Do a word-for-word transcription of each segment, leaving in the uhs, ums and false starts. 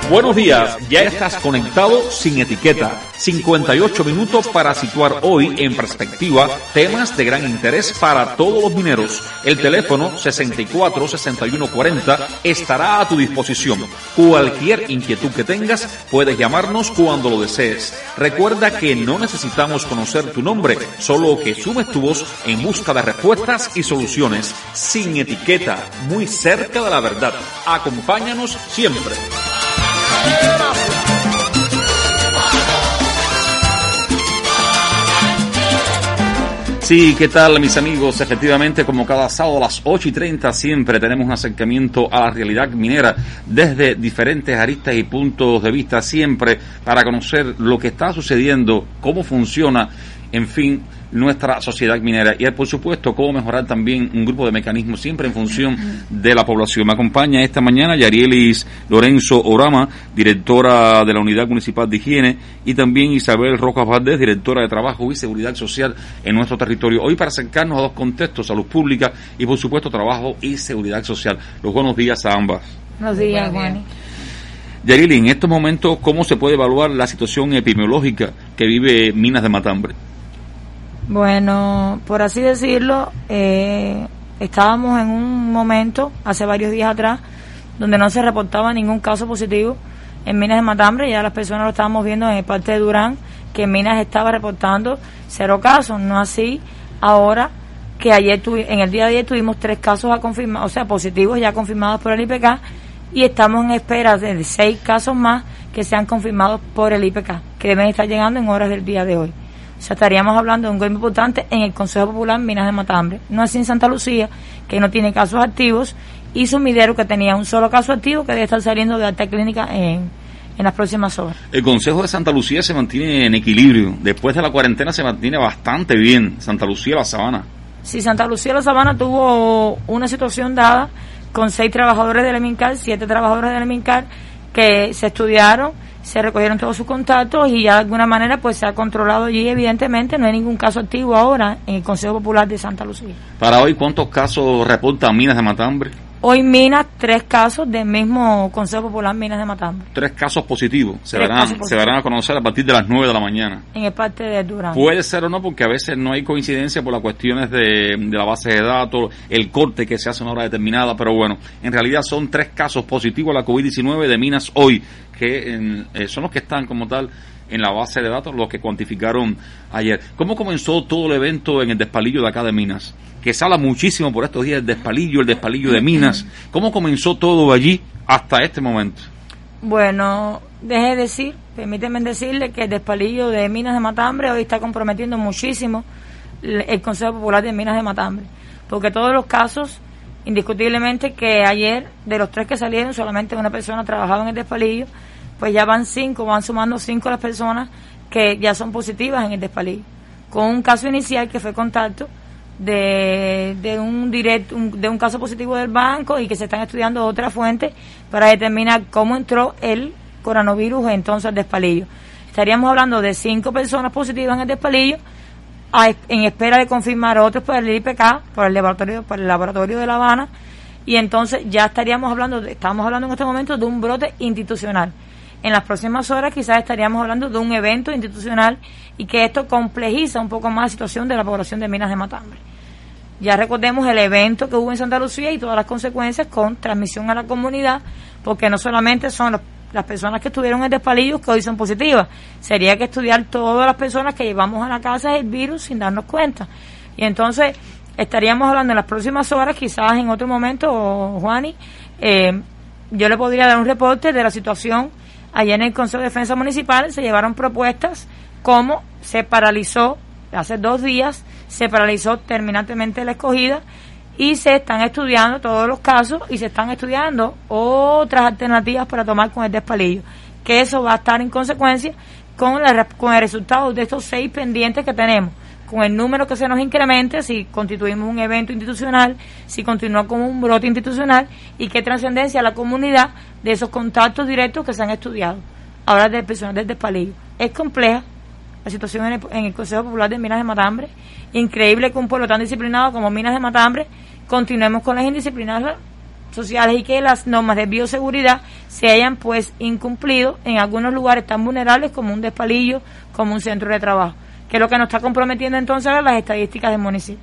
Buenos días, ya estás conectado sin etiqueta. cincuenta y ocho minutos para situar hoy en perspectiva temas de gran interés para todos los mineros. El teléfono sesenta y cuatro, sesenta y uno cuarenta estará a tu disposición. Cualquier inquietud que tengas, puedes llamarnos cuando lo desees. Recuerda que no necesitamos conocer tu nombre, solo que sumes tu voz en busca de respuestas y soluciones. Sin etiqueta, muy cerca de la verdad. Acompáñanos siempre. Sí, ¿qué tal, mis amigos? Efectivamente, como cada sábado a las ocho y treinta siempre tenemos un acercamiento a la realidad minera desde diferentes aristas y puntos de vista, siempre para conocer lo que está sucediendo, cómo funciona, en fin, nuestra sociedad minera y, por supuesto, cómo mejorar también un grupo de mecanismos siempre en función de la población. Me acompaña esta mañana Yarielis Lorenzo Orama, directora de la Unidad Municipal de Higiene, y también Isabel Rojas Valdés, directora de Trabajo y Seguridad Social en nuestro territorio. Hoy para acercarnos a dos contextos, salud pública y, por supuesto, trabajo y seguridad social. Los buenos días a ambas. Buenos días, Juan. Yarielis, en estos momentos, ¿cómo se puede evaluar la situación epidemiológica que vive Minas de Matambre? Bueno, por así decirlo, eh, estábamos en un momento, hace varios días atrás, donde no se reportaba ningún caso positivo en Minas de Matambre. Ya las personas lo estábamos viendo en el parte de Durán, que Minas estaba reportando cero casos, no así ahora, que ayer tuvi- en el día de ayer tuvimos tres casos a confirmar, o sea, positivos ya confirmados por el I P K, y estamos en espera de seis casos más que sean confirmados por el I P K, que deben estar llegando en horas del día de hoy. O sea, estaríamos hablando de un golpe importante en el Consejo Popular Minas de Matambre. No así en Santa Lucía, que no tiene casos activos, y Sumidero, que tenía un solo caso activo, que debe estar saliendo de alta clínica en, en las próximas horas. El Consejo de Santa Lucía se mantiene en equilibrio. Después de la cuarentena se mantiene bastante bien. Santa Lucía, La Sabana. Sí, Santa Lucía, La Sabana tuvo una situación dada con seis trabajadores del EMINCAR, siete trabajadores del EMINCAR, que se estudiaron, se recogieron todos sus contactos y ya de alguna manera pues se ha controlado allí. Evidentemente no hay ningún caso activo ahora en el Consejo Popular de Santa Lucía. Para hoy, ¿cuántos casos reporta Minas de Matambre? Hoy Minas, tres casos del mismo Consejo Popular Minas de Matambre. Tres casos positivos. Se Tres verán, casos positivos. se verán a conocer a partir de las nueve de la mañana. En el parte de Durán. Puede ser o no, porque a veces no hay coincidencia por las cuestiones de, de la base de datos, el corte que se hace a una hora determinada, pero bueno, en realidad son tres casos positivos a la COVID diecinueve de Minas hoy, que en, eh, son los que están como tal en la base de datos, los que cuantificaron ayer. ¿Cómo comenzó todo el evento en el Despalillo de acá de Minas? Que se habla muchísimo por estos días, el Despalillo, el Despalillo de Minas. ¿Cómo comenzó todo allí hasta este momento? Bueno, deje de decir, permíteme decirle que el Despalillo de Minas de Matambre hoy está comprometiendo muchísimo el Consejo Popular de Minas de Matambre, porque todos los casos, indiscutiblemente que ayer, de los tres que salieron, solamente una persona trabajaba en el Despalillo, pues ya van cinco, van sumando cinco las personas que ya son positivas en el Despalillo, con un caso inicial que fue contacto de, de un directo, un, de un caso positivo del banco, y que se están estudiando otras fuentes para determinar cómo entró el coronavirus entonces al Despalillo. Estaríamos hablando de cinco personas positivas en el Despalillo, a, en espera de confirmar otros por el I P K, por el laboratorio, por el laboratorio de La Habana, y entonces ya estaríamos hablando, de, estamos hablando en este momento de un brote institucional. En las próximas horas quizás estaríamos hablando de un evento institucional, y que esto complejiza un poco más la situación de la población de Minas de Matambre. Ya recordemos el evento que hubo en Santa Lucía y todas las consecuencias con transmisión a la comunidad, porque no solamente son los, las personas que estuvieron en el Despalillo que hoy son positivas, sería que estudiar todas las personas que llevamos a la casa el virus sin darnos cuenta. Y entonces estaríamos hablando en las próximas horas, quizás en otro momento, Juani, eh, yo le podría dar un reporte de la situación. Allá en el Consejo de Defensa Municipal se llevaron propuestas como se paralizó, hace dos días, se paralizó terminantemente la escogida, y se están estudiando todos los casos y se están estudiando otras alternativas para tomar con el Despalillo, que eso va a estar en consecuencia con, la, con el resultado de estos seis pendientes que tenemos, con el número que se nos incremente, si constituimos un evento institucional, si continúa como un brote institucional, y qué trascendencia a la comunidad de esos contactos directos que se han estudiado. Ahora del personal del Despalillo. Es compleja la situación en el, en el Consejo Popular de Minas de Matambre. Increíble que un pueblo tan disciplinado como Minas de Matambre continuemos con las indisciplinas sociales y que las normas de bioseguridad se hayan pues incumplido en algunos lugares tan vulnerables como un despalillo, como un centro de trabajo, que es lo que nos está comprometiendo entonces a las estadísticas del municipio.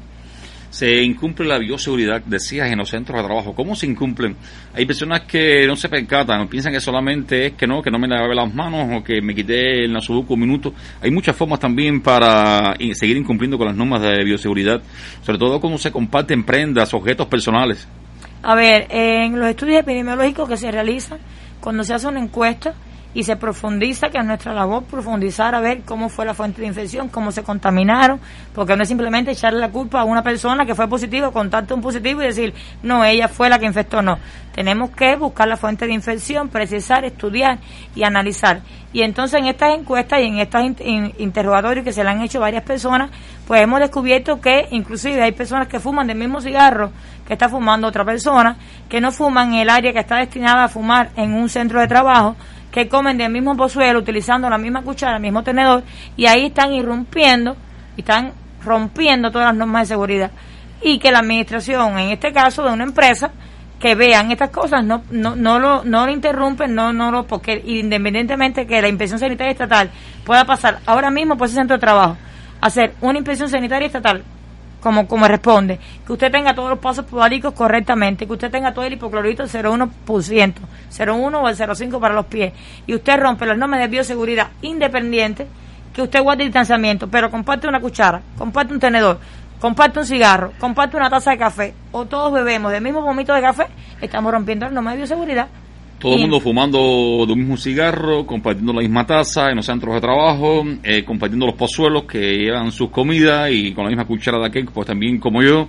Se incumple la bioseguridad, decías, en los centros de trabajo. ¿Cómo se incumplen? Hay personas que no se percatan, piensan que solamente es que no, que no me lavé las manos o que me quité el nasobuco un minuto. Hay muchas formas también para seguir incumpliendo con las normas de bioseguridad, sobre todo cuando se comparten prendas, objetos personales. A ver, en los estudios epidemiológicos que se realizan, cuando se hace una encuesta y se profundiza, que es nuestra labor, profundizar a ver cómo fue la fuente de infección, cómo se contaminaron, porque no es simplemente echarle la culpa a una persona que fue positiva, contarte un positivo y decir, no, ella fue la que infectó, no. Tenemos que buscar la fuente de infección, precisar, estudiar y analizar. Y entonces en estas encuestas y en estos in- in- interrogatorios que se le han hecho varias personas, pues hemos descubierto que inclusive hay personas que fuman del mismo cigarro que está fumando otra persona, que no fuman en el área que está destinada a fumar en un centro de trabajo, que comen del mismo pozuelo utilizando la misma cuchara, el mismo tenedor, y ahí están irrumpiendo, y están rompiendo todas las normas de seguridad. Y que la administración, en este caso de una empresa, que vean estas cosas, no no no lo no lo interrumpen, no no lo porque independientemente que la inspección sanitaria estatal pueda pasar ahora mismo por ese centro de trabajo, hacer una inspección sanitaria estatal como como responde, que usted tenga todos los pasos pudáricos correctamente, que usted tenga todo el hipoclorito del cero coma uno por ciento, cero coma uno o el cero coma cinco para los pies, y usted rompe las normas de bioseguridad independiente, que usted guarde el distanciamiento, pero comparte una cuchara, comparte un tenedor, comparte un cigarro, comparte una taza de café, o todos bebemos del mismo vómito de café, estamos rompiendo las normas de bioseguridad. Todo el mundo fumando de un mismo cigarro, compartiendo la misma taza en los centros de trabajo, eh, compartiendo los pozuelos que llevan sus comidas y con la misma cuchara de aquel, pues también como yo.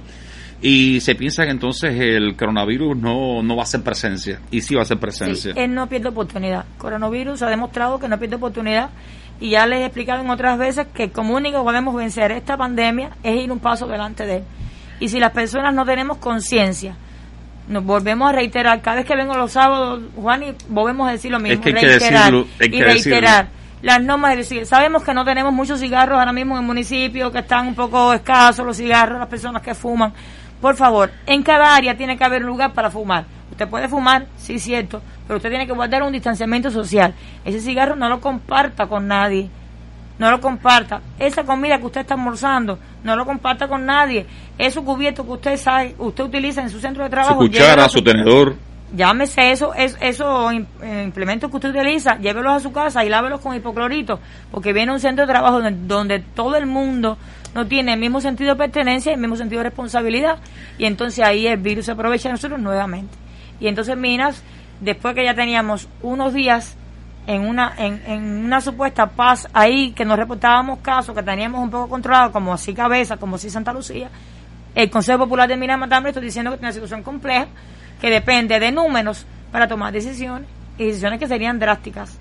Y se piensa que entonces el coronavirus no, no va a hacer presencia, y sí va a hacer presencia. Sí, él no pierde oportunidad. Coronavirus ha demostrado que no pierde oportunidad, y ya les he explicado en otras veces que como único podemos vencer esta pandemia es ir un paso delante de él. Y si las personas no tenemos conciencia, nos volvemos a reiterar, cada vez que vengo los sábados, Juan, y volvemos a decir lo mismo, es que hay reiterar que decirlo, hay que y reiterar decirlo. Las normas de bioseguridad. Sabemos que no tenemos muchos cigarros ahora mismo en el municipio, que están un poco escasos los cigarros, las personas que fuman. Por favor, en cada área tiene que haber un lugar para fumar. Usted puede fumar, sí, cierto, pero usted tiene que guardar un distanciamiento social. Ese cigarro no lo comparta con nadie. No lo comparta. Esa comida que usted está almorzando, no lo comparta con nadie. Esos cubiertos que usted sabe, usted utiliza en su centro de trabajo. Su cuchara, su, su tenedor. Llámese eso, es, esos implementos que usted utiliza, llévelos a su casa y lávelos con hipoclorito, porque viene un centro de trabajo donde, donde todo el mundo no tiene el mismo sentido de pertenencia y el mismo sentido de responsabilidad, y entonces ahí el virus se aprovecha de nosotros nuevamente. Y entonces Minas, después que ya teníamos unos días en una en, en una supuesta paz ahí, que nos reportábamos casos que teníamos un poco controlados, como así Cabeza, como así Santa Lucía, el Consejo Popular de Minas Matambre está diciendo que es una situación compleja, que depende de números para tomar decisiones, y decisiones que serían drásticas.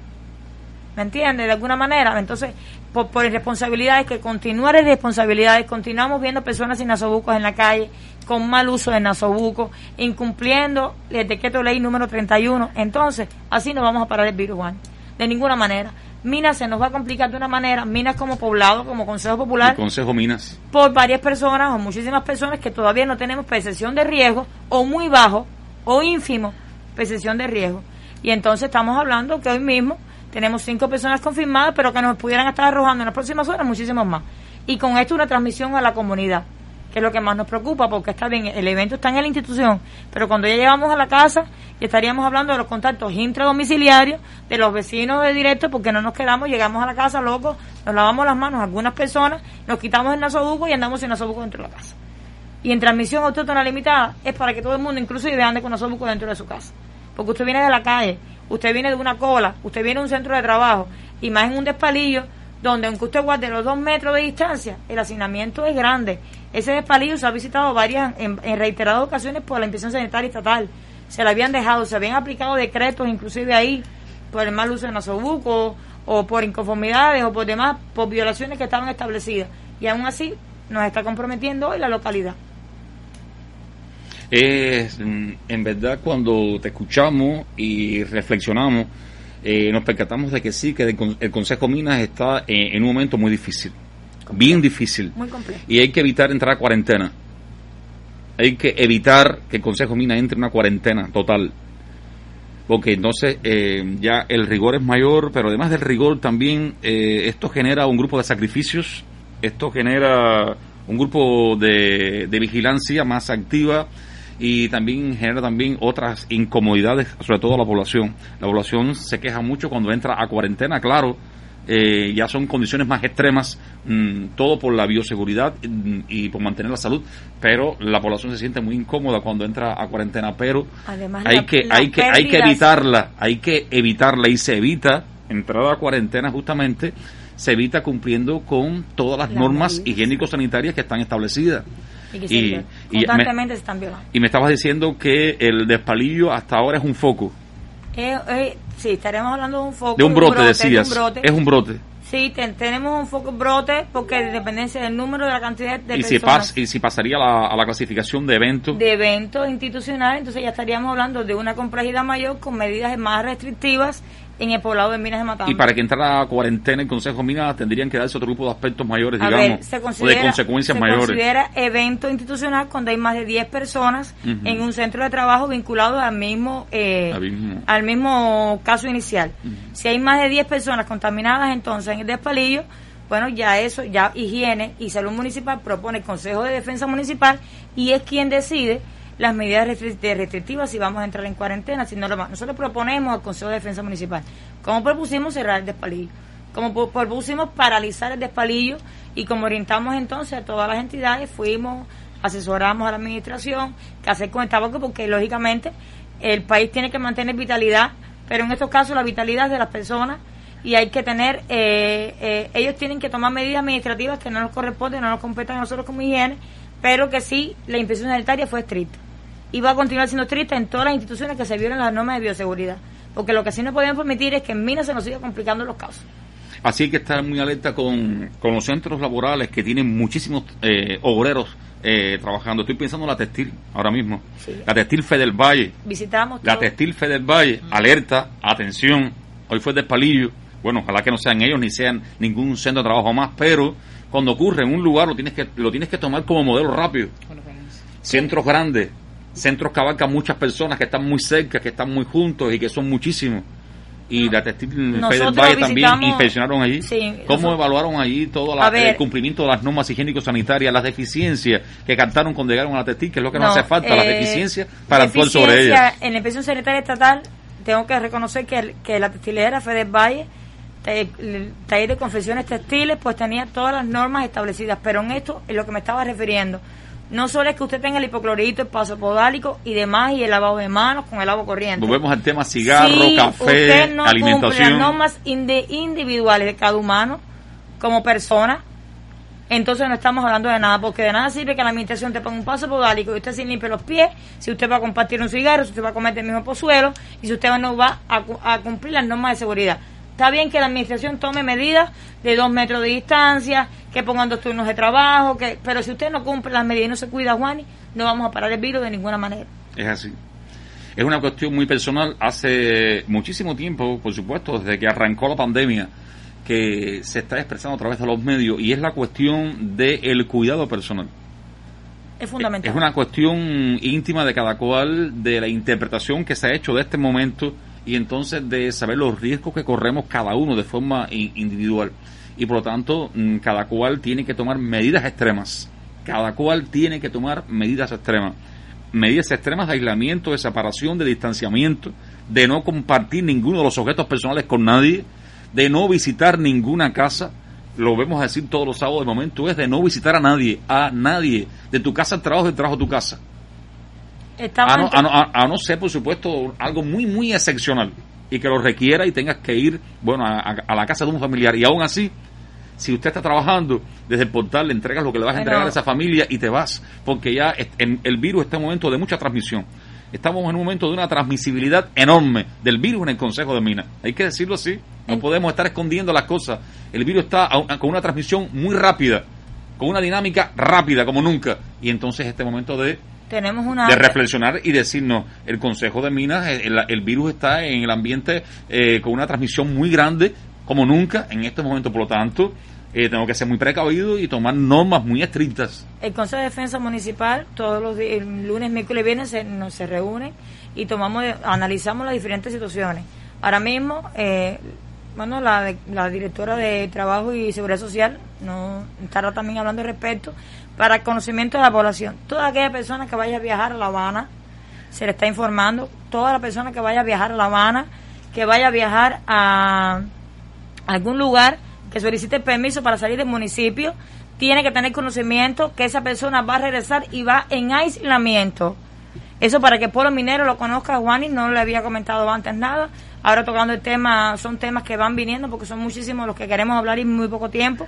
¿Me entiende? De alguna manera. Entonces, por, por irresponsabilidades, que continuar irresponsabilidades, continuamos viendo personas sin nasobucos en la calle, con mal uso de nasobucos, incumpliendo el decreto de ley número treinta y uno. Entonces, así no vamos a parar el virus, Juan. De ninguna manera. Minas se nos va a complicar de una manera, Minas como poblado, como Consejo Popular. El Consejo Minas. Por varias personas o muchísimas personas que todavía no tenemos percepción de riesgo, o muy bajo, o ínfimo, percepción de riesgo. Y entonces estamos hablando que hoy mismo tenemos cinco personas confirmadas, pero que nos pudieran estar arrojando en las próximas horas muchísimos más. Y con esto una transmisión a la comunidad, que es lo que más nos preocupa, porque está bien, el evento está en la institución, pero cuando ya llevamos a la casa, ya estaríamos hablando de los contactos intradomiciliarios, de los vecinos de directo, porque no nos quedamos, llegamos a la casa locos, nos lavamos las manos algunas personas, nos quitamos el nasobuco y andamos sin nasobuco dentro de la casa. Y en transmisión autóctona limitada es para que todo el mundo, inclusive, ande con nasobuco dentro de su casa. Porque usted viene de la calle, usted viene de una cola, usted viene de un centro de trabajo, y más en un despalillo, donde aunque usted guarde los dos metros de distancia, el hacinamiento es grande. Ese despalillo se ha visitado varias en, en reiteradas ocasiones por la inspección sanitaria estatal. Se le habían dejado, se habían aplicado decretos, inclusive ahí, por el mal uso de nasobuco, o por inconformidades, o por demás, por violaciones que estaban establecidas. Y aún así, nos está comprometiendo hoy la localidad. Es, en verdad, cuando te escuchamos y reflexionamos, eh, nos percatamos de que sí, que el, el Consejo Minas está en, en un momento muy difícil, complejo, bien difícil, muy complejo, y hay que evitar entrar a cuarentena. hay que evitar que el Consejo de Minas entre en una cuarentena total, porque entonces eh, ya el rigor es mayor, pero además del rigor también eh, esto genera un grupo de sacrificios, esto genera un grupo de, de vigilancia más activa y también genera también otras incomodidades, sobre todo a la población. La población se queja mucho cuando entra a cuarentena, claro, eh, ya son condiciones más extremas, mmm, todo por la bioseguridad mmm, y por mantener la salud, pero la población se siente muy incómoda cuando entra a cuarentena, pero además hay la, que la hay que pérdidas. hay que evitarla, hay que evitarla y se evita entrar a cuarentena justamente, se evita cumpliendo con todas las, las normas higiénico-sanitarias que están establecidas. Y, que y, y constantemente me, se están violando. Y me estabas diciendo que el despalillo hasta ahora es un foco. Eh, eh, sí, estaremos hablando de un foco. De un brote, un brote decías. De un brote. Es un brote. Sí, ten, tenemos un foco brote porque de dependencia del número de la cantidad de y personas. Si pas, y si pasaría a la, a la clasificación de eventos. De eventos institucionales, entonces ya estaríamos hablando de una complejidad mayor con medidas más restrictivas en el poblado de Minas de Matambre. Y para que entrara a cuarentena el Consejo de Minas tendrían que darse otro grupo de aspectos mayores, a digamos, ver, se o de consecuencias se mayores. Se considera evento institucional cuando hay más de diez personas uh-huh. en un centro de trabajo vinculados al mismo, eh, al mismo, al mismo caso inicial. Uh-huh. Si hay más de diez personas contaminadas entonces en el despalillo, bueno, ya eso, ya Higiene y Salud Municipal propone el Consejo de Defensa Municipal y es quien decide las medidas restrictivas si vamos a entrar en cuarentena, si no lo vamos. Nosotros proponemos al Consejo de Defensa Municipal, como propusimos cerrar el despalillo, como propusimos paralizar el despalillo y como orientamos entonces a todas las entidades, fuimos, asesoramos a la administración, que hacer con el tabaco, porque lógicamente el país tiene que mantener vitalidad, pero en estos casos la vitalidad es de las personas y hay que tener, eh, eh, ellos tienen que tomar medidas administrativas que no nos corresponden, no nos competen a nosotros como higiene, pero que sí, la inspección sanitaria fue estricta. Y va a continuar siendo estricta en todas las instituciones que se violen las normas de bioseguridad. Porque lo que sí no podemos permitir es que en Minas se nos siga complicando los casos. Así hay que estar muy alerta con, con los centros laborales que tienen muchísimos eh, obreros eh, trabajando. Estoy pensando en la textil ahora mismo. Sí. La textil Fe del Valle. Visitamos La todo. textil Fe del Valle. Mm. Alerta, atención. Hoy fue el despalillo. Bueno, ojalá que no sean ellos ni sean ningún centro de trabajo más, pero cuando ocurre en un lugar lo tienes que lo tienes que tomar como modelo rápido. Centros grandes, centros que abarcan muchas personas, que están muy cerca, que están muy juntos y que son muchísimos. Y no. la textil Fe del Valle también inspeccionaron allí. Sí, ¿Cómo nosotros, evaluaron allí todo la, ver, el cumplimiento de las normas higiénico-sanitarias, las deficiencias que captaron cuando llegaron a la textil, que es lo que no, nos hace falta, eh, las deficiencias para actuar sobre ellas? En la inspección sanitaria estatal tengo que reconocer que, que la textilera Fe del Valle, el taller de confecciones textiles, pues tenía todas las normas establecidas, pero en esto es lo que me estaba refiriendo. No solo es que usted tenga el hipoclorito, el paso podálico y demás, y el lavado de manos con el agua corriente. Volvemos al tema cigarro, si café, usted no alimentación. Cumple las normas indi- individuales de cada humano como persona, entonces no estamos hablando de nada, porque de nada sirve que la administración te ponga un paso podálico y usted se limpie los pies, si usted va a compartir un cigarro, si usted va a comer el mismo pozuelo y si usted no va a, a cumplir las normas de seguridad. Está bien que la administración tome medidas de dos metros de distancia, que pongan dos turnos de trabajo, que pero si usted no cumple las medidas y no se cuida, Juani, no vamos a parar el virus de ninguna manera. Es así. Es una cuestión muy personal. Hace muchísimo tiempo, por supuesto, desde que arrancó la pandemia, que se está expresando a través de los medios, y es la cuestión del cuidado personal. Es fundamental. Es una cuestión íntima de cada cual, de la interpretación que se ha hecho de este momento, y entonces de saber los riesgos que corremos cada uno de forma individual. Y por lo tanto, cada cual tiene que tomar medidas extremas. Cada cual tiene que tomar medidas extremas. Medidas extremas de aislamiento, de separación, de distanciamiento, de no compartir ninguno de los objetos personales con nadie, de no visitar ninguna casa. Lo vemos decir todos los sábados, de momento es de no visitar a nadie, a nadie, de tu casa al trabajo, del trabajo a tu casa. A no, a, no, a, a no ser, por supuesto, algo muy, muy excepcional y que lo requiera y tengas que ir, bueno, a, a la casa de un familiar. Y aún así, si usted está trabajando, desde el portal le entregas lo que le vas a entregar a esa familia y te vas, porque ya en, el virus está en un momento de mucha transmisión. Estamos en un momento de una transmisibilidad enorme del virus en el Consejo de Minas. Hay que decirlo así, no el, podemos estar escondiendo las cosas. El virus está a, a, con una transmisión muy rápida, con una dinámica rápida como nunca. Y entonces este momento de... Tenemos una... de reflexionar y decirnos, el Consejo de Minas, el, el virus está en el ambiente eh, con una transmisión muy grande, como nunca, en este momento. Por lo tanto, eh, tengo que ser muy precavido y tomar normas muy estrictas. El Consejo de Defensa Municipal todos los días, lunes, miércoles y viernes se, nos se reúne y tomamos, analizamos las diferentes situaciones. Ahora mismo, eh, bueno, la, de, la directora de Trabajo y Seguridad Social no estará también hablando al respecto para el conocimiento de la población. Toda aquella persona que vaya a viajar a La Habana, se le está informando, toda la persona que vaya a viajar a La Habana, que vaya a viajar a algún lugar, que solicite permiso para salir del municipio, tiene que tener conocimiento que esa persona va a regresar y va en aislamiento. Eso para que el pueblo minero lo conozca. Juani no le había comentado antes nada. Ahora tocando el tema, son temas que van viniendo porque son muchísimos los que queremos hablar y muy poco tiempo.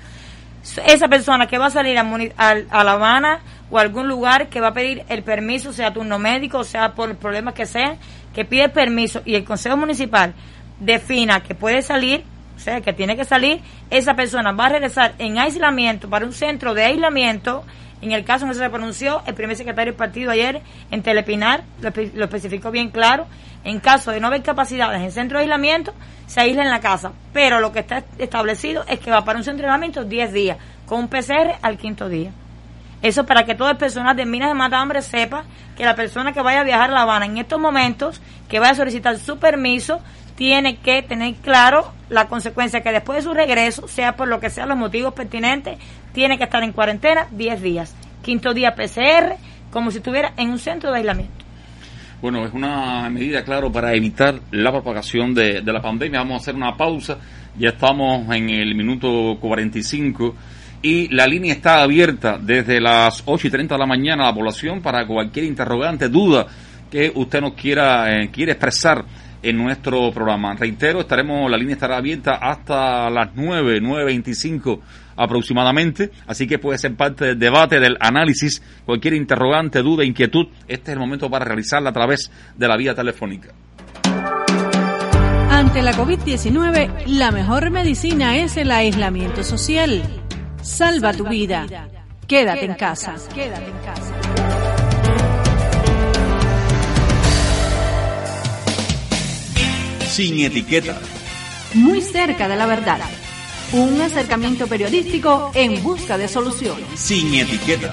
Esa persona que va a salir a, a, a La Habana o a algún lugar que va a pedir el permiso, sea turno médico, sea por problemas que sean, que pide el permiso y el Consejo Municipal defina que puede salir, o sea, que tiene que salir, esa persona va a regresar en aislamiento para un centro de aislamiento. En el caso en que se pronunció el primer secretario del partido ayer en Telepinar, lo, lo especificó bien claro, en caso de no haber capacidades en centro de aislamiento, se aísla en la casa, pero lo que está establecido es que va para un centro de aislamiento diez días, con un P C R al quinto día. Eso para que todo el personal de Minas de Matambre sepa que la persona que vaya a viajar a La Habana en estos momentos, que vaya a solicitar su permiso, tiene que tener claro la consecuencia que después de su regreso, sea por lo que sean los motivos pertinentes, tiene que estar en cuarentena diez días. Quinto día P C R, como si estuviera en un centro de aislamiento. Bueno, es una medida, claro, para evitar la propagación de, de la pandemia. Vamos a hacer una pausa, ya estamos en el minuto cuarenta y cinco y la línea está abierta desde las ocho y treinta de la mañana a la población para cualquier interrogante, duda que usted nos quiera, eh, quiere expresar en nuestro programa. Reitero, estaremos, la línea estará abierta hasta las nueve, nueve veinticinco aproximadamente, así que puede ser parte del debate, del análisis, cualquier interrogante, duda, inquietud, este es el momento para realizarla a través de la vía telefónica. Ante la COVID diecinueve, la mejor medicina es el aislamiento social. Salva tu vida. Quédate en casa. Quédate en casa. Sin etiqueta. Muy cerca de la verdad. Un acercamiento periodístico en busca de soluciones. Sin etiqueta.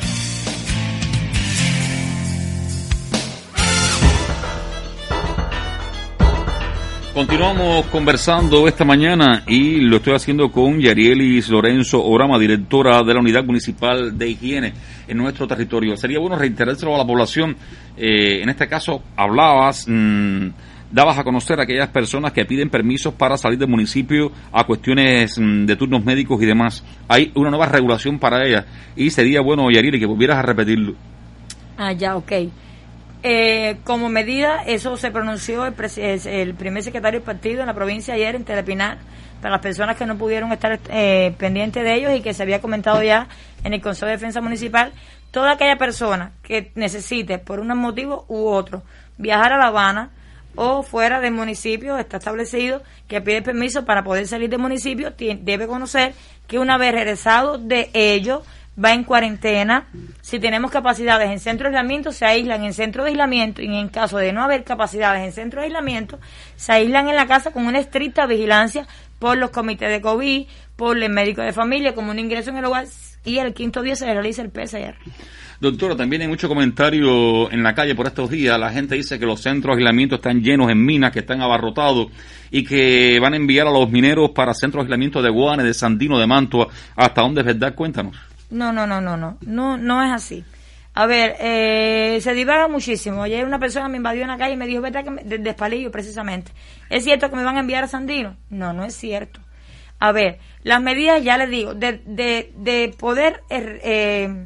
Continuamos conversando esta mañana y lo estoy haciendo con Yarielis Lorenzo Orama, directora de la Unidad Municipal de Higiene en nuestro territorio. Sería bueno reiterárselo a la población. Eh, en este caso, hablabas... Mmm, dabas a conocer a aquellas personas que piden permisos para salir del municipio a cuestiones de turnos médicos y demás. Hay una nueva regulación para ellas y sería bueno, Yarili, que volvieras a repetirlo. Ah, ya, ok. Eh, como medida, eso se pronunció el, el primer secretario del partido en la provincia ayer en Telepinar, para las personas que no pudieron estar eh, pendientes de ellos y que se había comentado ya en el Consejo de Defensa Municipal. Toda aquella persona que necesite, por un motivo u otro, viajar a La Habana o fuera del municipio, está establecido que pide permiso para poder salir del municipio, tiene, debe conocer que una vez regresado de ello, va en cuarentena. Si tenemos capacidades en centro de aislamiento, se aíslan en centro de aislamiento, y en caso de no haber capacidades en centro de aislamiento, se aíslan en la casa con una estricta vigilancia por los comités de COVID, por el médico de familia, como un ingreso en el hogar, y el quinto día se realiza el P C R. Doctora, también hay mucho comentario en la calle por estos días. La gente dice que los centros de aislamiento están llenos en minas, que están abarrotados y que van a enviar a los mineros para centros de aislamiento de Guane, de Sandino, de Mantua. ¿Hasta dónde es verdad? Cuéntanos. No, no, no, no, no, no, no es así. A ver, eh, se divaga muchísimo. Ayer una persona me invadió en la calle y me dijo, vete, de, de Espalillo precisamente. ¿Es cierto que me van a enviar a Sandino? No, no es cierto. A ver, las medidas, ya les digo, de, de, de poder eh,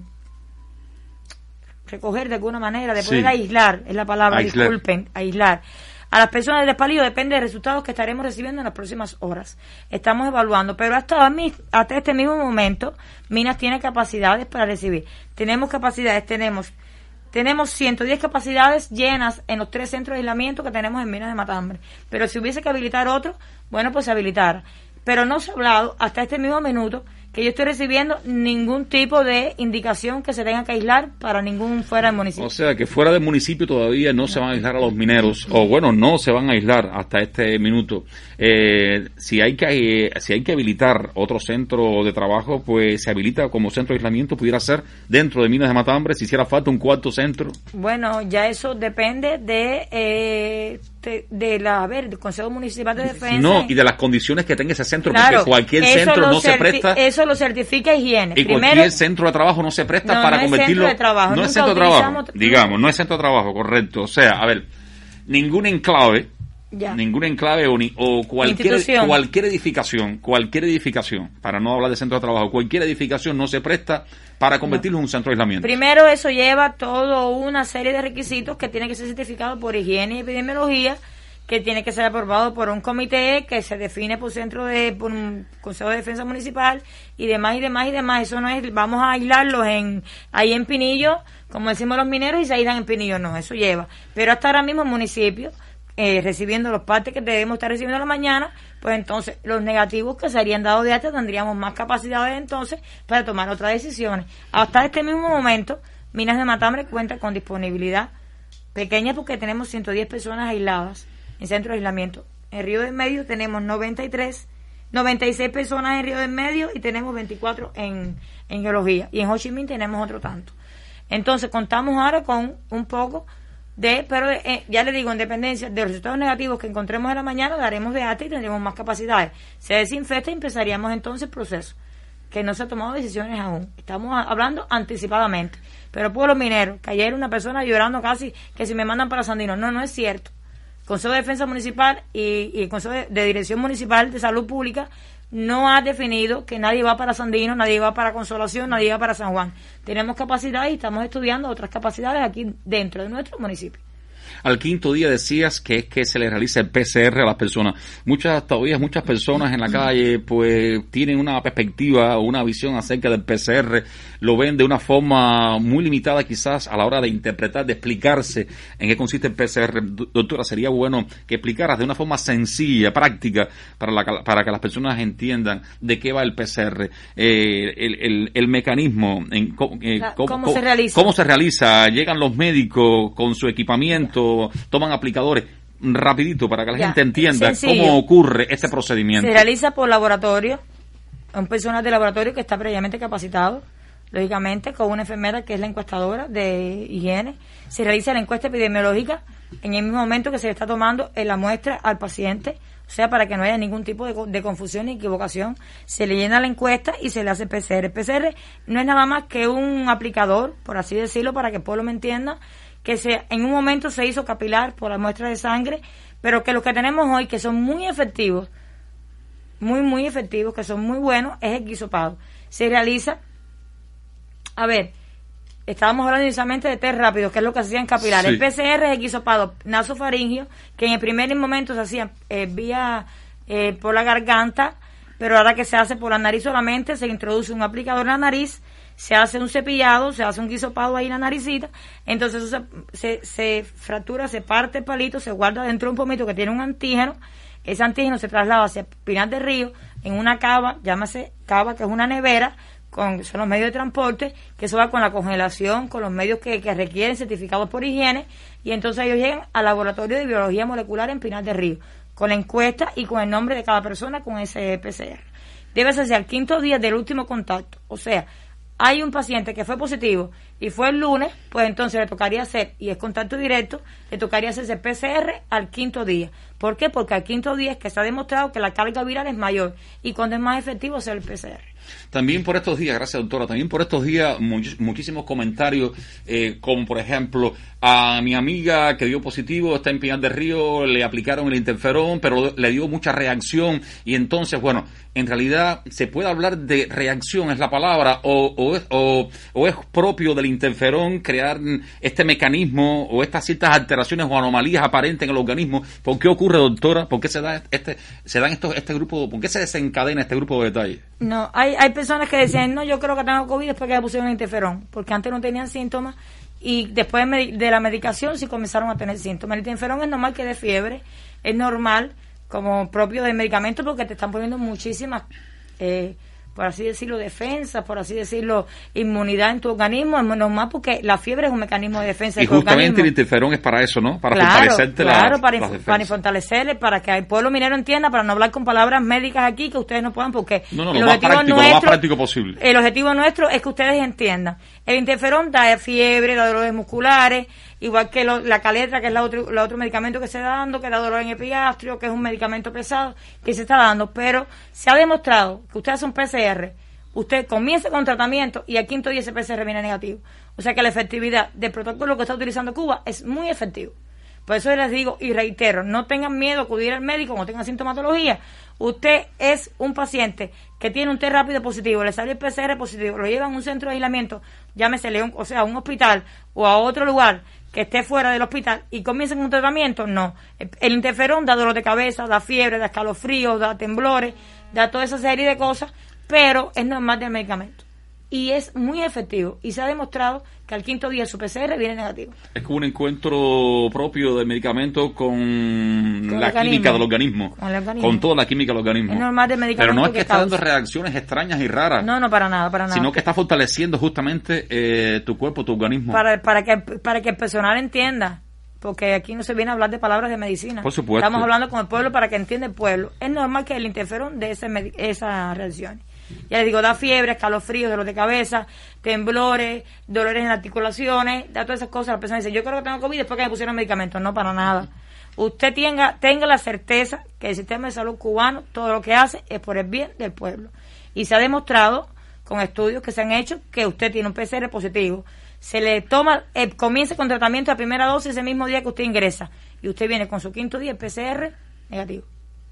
recoger de alguna manera, de poder sí. aislar, es la palabra, aislar. disculpen, aislar. A las personas del Espalillo depende de resultados que estaremos recibiendo en las próximas horas. Estamos evaluando, pero hasta, mi, hasta este mismo momento, Minas tiene capacidades para recibir. Tenemos capacidades, tenemos tenemos ciento diez capacidades llenas en los tres centros de aislamiento que tenemos en Minas de Matambre. Pero si hubiese que habilitar otro, bueno, pues se habilitara. Pero no se ha hablado hasta este mismo minuto que yo estoy recibiendo ningún tipo de indicación que se tenga que aislar para ningún fuera del municipio. O sea, que fuera del municipio todavía no, no. se van a aislar a los mineros, o bueno, no se van a aislar hasta este minuto. Eh, si hay que eh, si hay que habilitar otro centro de trabajo, pues se habilita como centro de aislamiento, pudiera ser dentro de Minas de Matambre, si hiciera falta un cuarto centro. Bueno, ya eso depende de eh, de, de la, a ver, del Consejo Municipal de Defensa. No, y de las condiciones que tenga ese centro, claro, porque cualquier centro no se presta. Eso lo certifica higiene. Y Primero, cualquier centro de trabajo no se presta no, para no convertirlo. Es centro de trabajo. No Nunca es centro de trabajo, no. digamos, no es centro de trabajo, correcto. O sea, a ver, ningún enclave, ya. ningún enclave o, ni, o cualquier, cualquier edificación, cualquier edificación, para no hablar de centro de trabajo, cualquier edificación no se presta para convertirlo no. en un centro de aislamiento. Primero, eso lleva toda una serie de requisitos que tiene que ser certificado por higiene y epidemiología, que tiene que ser aprobado por un comité que se define por centro de por un Consejo de Defensa Municipal y demás y demás y demás. Eso no es, vamos a aislarlos en ahí en Pinillo, como decimos los mineros, y se aíslan en Pinillo, no, eso lleva. Pero hasta ahora mismo el municipio, eh, recibiendo los partes que debemos estar recibiendo a la mañana, pues entonces los negativos que serían dados de alta tendríamos más capacidades entonces para tomar otras decisiones. Hasta este mismo momento, Minas de Matambre cuenta con disponibilidad pequeña porque tenemos ciento diez personas aisladas en centro de aislamiento. En Río del Medio tenemos noventa y tres, noventa y seis personas en Río del Medio y tenemos veinticuatro en, en geología. Y en Ho Chi Minh tenemos otro tanto. Entonces contamos ahora con un poco de, pero eh, ya le digo, en dependencia de los resultados negativos que encontremos en la mañana, daremos de alta y tendremos más capacidades. Se desinfecta y empezaríamos entonces el proceso, que no se ha tomado decisiones aún. Estamos hablando anticipadamente. Pero pueblo minero, que ayer una persona llorando casi que si me mandan para Sandino. No, no es cierto. Consejo de Defensa Municipal y, y el Consejo de, de Dirección Municipal de Salud Pública no ha definido que nadie va para Sandino, nadie va para Consolación, nadie va para San Juan. Tenemos capacidades y estamos estudiando otras capacidades aquí dentro de nuestro municipio. Al quinto día decías que es que se le realiza el P C R a las personas. Muchas, todavía muchas personas en la calle pues tienen una perspectiva o una visión acerca del P C R, lo ven de una forma muy limitada quizás a la hora de interpretar, de explicarse en qué consiste el P C R. Doctora, sería bueno que explicaras de una forma sencilla, práctica, para, la, para que las personas entiendan de qué va el P C R, eh, el, el, el mecanismo, en, eh, la, cómo, ¿cómo, cómo, se realiza? cómo se realiza, llegan los médicos con su equipamiento, toman aplicadores, rapidito para que la ya, gente entienda sencillo. Cómo ocurre este procedimiento. Se realiza por laboratorio, un personal de laboratorio que está previamente capacitado, lógicamente con una enfermera que es la encuestadora de higiene. Se realiza la encuesta epidemiológica en el mismo momento que se le está tomando la muestra al paciente, o sea, para que no haya ningún tipo de, de confusión ni equivocación. Se le llena la encuesta y se le hace P C R. El P C R no es nada más que un aplicador, por así decirlo, para que el pueblo me entienda, que se, en un momento se hizo capilar por la muestra de sangre, pero que los que tenemos hoy, que son muy efectivos, muy, muy efectivos, que son muy buenos, es el hisopado. Se realiza, a ver, estábamos hablando inicialmente de test rápido, que es lo que se hacía en capilar. Sí. El P C R es el hisopado nasofaringio, que en el primer momento se hacía eh, vía eh, por la garganta, pero ahora que se hace por la nariz solamente, se introduce un aplicador en la nariz, se hace un cepillado, se hace un hisopado ahí en la naricita, entonces eso se, se, se fractura, se parte el palito, se guarda dentro de un pomito que tiene un antígeno, ese antígeno se traslada hacia Pinar del Río, en una cava, llámase cava, que es una nevera, con son los medios de transporte, que eso va con la congelación, con los medios que, que requieren certificados por higiene, y entonces ellos llegan al laboratorio de biología molecular en Pinar del Río, con la encuesta y con el nombre de cada persona con ese P C R. Debe hacerse al quinto día del último contacto, o sea, hay un paciente que fue positivo y fue el lunes, pues entonces le tocaría hacer, y es contacto directo, le tocaría hacerse P C R al quinto día. ¿Por qué? Porque al quinto día es que se ha demostrado que la carga viral es mayor y cuando es más efectivo es el P C R. También por estos días, gracias doctora, también por estos días much, muchísimos comentarios, eh, como por ejemplo, a mi amiga que dio positivo, está en Pinar del Río, le aplicaron el interferón, pero le dio mucha reacción, y entonces, bueno, en realidad se puede hablar de reacción, es la palabra, o, o, es, o, o es propio del interferón crear este mecanismo o estas ciertas alteraciones o anomalías aparentes en el organismo. ¿Por qué ocurre, doctora? ¿Por qué se da este, se dan estos, este grupo, por qué se desencadena este grupo de detalles? No, hay, hay personas que decían, no, yo creo que tengo COVID después que le pusieron el interferón, porque antes no tenían síntomas, y después de la medicación sí comenzaron a tener síntomas. El interferón es normal que dé fiebre, es normal como propio del medicamento, porque te están poniendo muchísimas eh, por así decirlo, defensa, por así decirlo, inmunidad en tu organismo, es normal porque la fiebre es un mecanismo de defensa y de tu organismo. Y justamente el interferón es para eso, ¿no? Para claro, fortalecerte claro, la, para, las inf- para fortalecerle, para que el pueblo minero entienda, para no hablar con palabras médicas aquí que ustedes no puedan, porque no, no, el lo más objetivo práctico, nuestro, lo más práctico posible. El objetivo nuestro es que ustedes entiendan. El interferón da fiebre, da dolores musculares, igual que lo, la caletra, que es la otro, la otro medicamento que se está dando, que da dolor en el epigastrio, que es un medicamento pesado que se está dando, pero se ha demostrado que ustedes son P C R, usted comienza con tratamiento y al quinto día ese P C R viene negativo. O sea que la efectividad del protocolo que está utilizando Cuba es muy efectivo. Por eso les digo y reitero, no tengan miedo a acudir al médico cuando tengan sintomatología. Usted es un paciente que tiene un test rápido positivo, le sale el P C R positivo, lo llevan a un centro de aislamiento, llámesele, un, o sea, a un hospital o a otro lugar que esté fuera del hospital y comiencen un tratamiento, no. El interferón da dolor de cabeza, da fiebre, da escalofríos, da temblores, da toda esa serie de cosas, pero es normal del medicamento. Y es muy efectivo. Y se ha demostrado que al quinto día su P C R viene negativo. Es como un encuentro propio del medicamento con, con la química del organismo. Con, el organismo. Con toda la química del organismo. Es normal del medicamento. Pero no es que, que está causa. dando reacciones extrañas y raras. No, no, para nada, para nada. Sino que está fortaleciendo justamente eh, tu cuerpo, tu organismo. Para, para, que, para que el personal entienda. Porque aquí no se viene a hablar de palabras de medicina. Por supuesto. Estamos hablando con el pueblo para que entienda el pueblo. Es normal que el interferón dé ese, esas reacciones. Ya les digo, da fiebre, escalofríos, dolor de cabeza, temblores, dolores en las articulaciones, da todas esas cosas. La persona dice, yo creo que tengo COVID después que me pusieron medicamentos. No, para nada. Usted tenga, tenga la certeza que el sistema de salud cubano, todo lo que hace es por el bien del pueblo. Y se ha demostrado, con estudios que se han hecho, que usted tiene un P C R positivo. Se le toma, eh, comienza con tratamiento a primera dosis ese mismo día que usted ingresa. Y usted viene con su quinto día, el P C R negativo.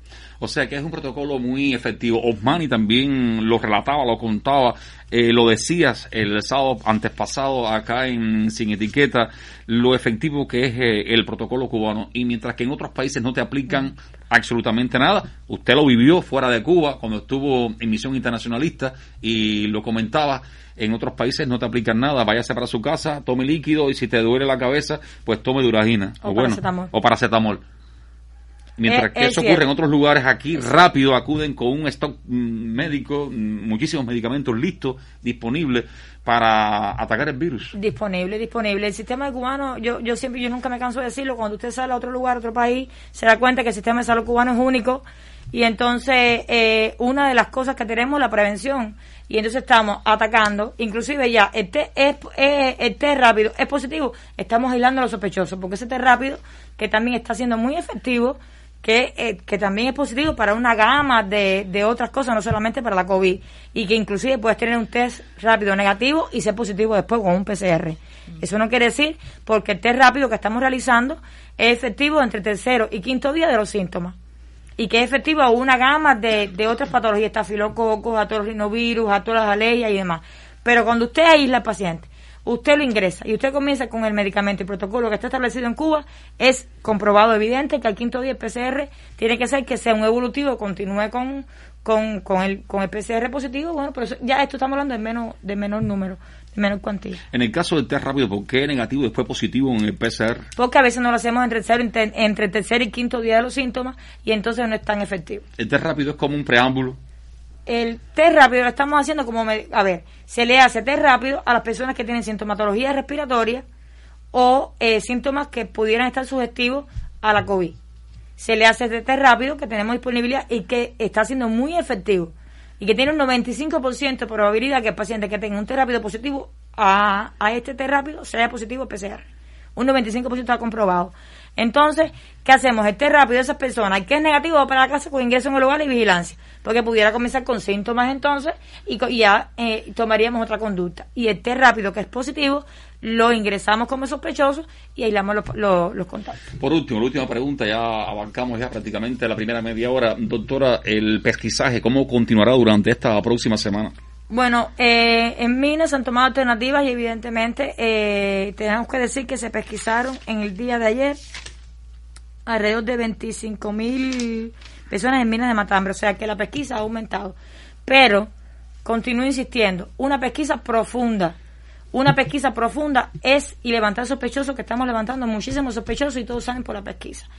O sea que es un protocolo muy efectivo. Osmani también lo relataba, lo contaba, eh, lo decías el sábado antes pasado acá en Sin Etiqueta, lo efectivo que es eh, el protocolo cubano. Y mientras que en otros países no te aplican absolutamente nada, usted lo vivió fuera de Cuba cuando estuvo en misión internacionalista y lo comentaba. En otros países no te aplican nada, váyase para su casa, tome líquido y si te duele la cabeza, pues tome Duragina. O, o paracetamol. Bueno, o paracetamol. Mientras es, que eso ocurre en otros lugares, aquí rápido acuden con un stock médico, muchísimos medicamentos listos, disponibles para atacar el virus. Disponible, disponible. El sistema cubano, yo yo siempre, yo nunca me canso de decirlo, cuando usted sale a otro lugar, a otro país, se da cuenta que el sistema de salud cubano es único y entonces eh, una de las cosas que tenemos es la prevención y entonces estamos atacando, inclusive ya el test, es, es, el test rápido es positivo, estamos aislando a los sospechosos porque ese test rápido que también está siendo muy efectivo, que eh, que también es positivo para una gama de, de otras cosas, no solamente para la COVID, y que inclusive puedes tener un test rápido negativo y ser positivo después con un P C R. Mm. Eso no quiere decir, porque el test rápido que estamos realizando es efectivo entre tercero y quinto día de los síntomas, y que es efectivo a una gama de, de otras patologías, estafilococos, a todos los rinovirus, a todas las alergias y demás. Pero cuando usted aísla al paciente, usted lo ingresa y usted comienza con el medicamento y protocolo que está establecido en Cuba, es comprobado, evidente, que al quinto día el P C R tiene que ser que sea un evolutivo, continúe con con con el con el P C R positivo. Bueno, pero eso, ya esto estamos hablando de menos de menor número, de menor cuantía. En el caso del test rápido, ¿por qué negativo y después positivo en el P C R? Porque a veces no lo hacemos entre el tercer, entre, entre el tercer y quinto día de los síntomas y entonces no es tan efectivo. El test rápido es como un preámbulo. El test rápido lo estamos haciendo como, a ver, se le hace test rápido a las personas que tienen sintomatología respiratoria o eh, síntomas que pudieran estar sugestivos a la COVID. Se le hace este test rápido que tenemos disponibilidad y que está siendo muy efectivo y que tiene un noventa y cinco por ciento de probabilidad que el paciente que tenga un test rápido positivo a, a este test rápido sea positivo P C R. Un noventa y cinco por ciento está comprobado. Entonces, ¿qué hacemos? El test rápido de esas personas, que es negativo, va para la casa con ingreso en el hogar y vigilancia, porque pudiera comenzar con síntomas entonces y, y ya eh, tomaríamos otra conducta. Y el test rápido, que es positivo, lo ingresamos como sospechoso y aislamos los, los, los contactos. Por último, la última pregunta, ya abarcamos ya prácticamente la primera media hora. Doctora, el pesquisaje, ¿cómo continuará durante esta próxima semana? Bueno, eh, en Minas se han tomado alternativas y evidentemente eh, tenemos que decir que se pesquisaron en el día de ayer alrededor de veinticinco mil personas en Minas de Matambre, o sea que la pesquisa ha aumentado. Pero, continúo insistiendo, una pesquisa profunda, una pesquisa profunda es y levantar sospechosos, que estamos levantando muchísimos sospechosos y todos salen por la pesquisa.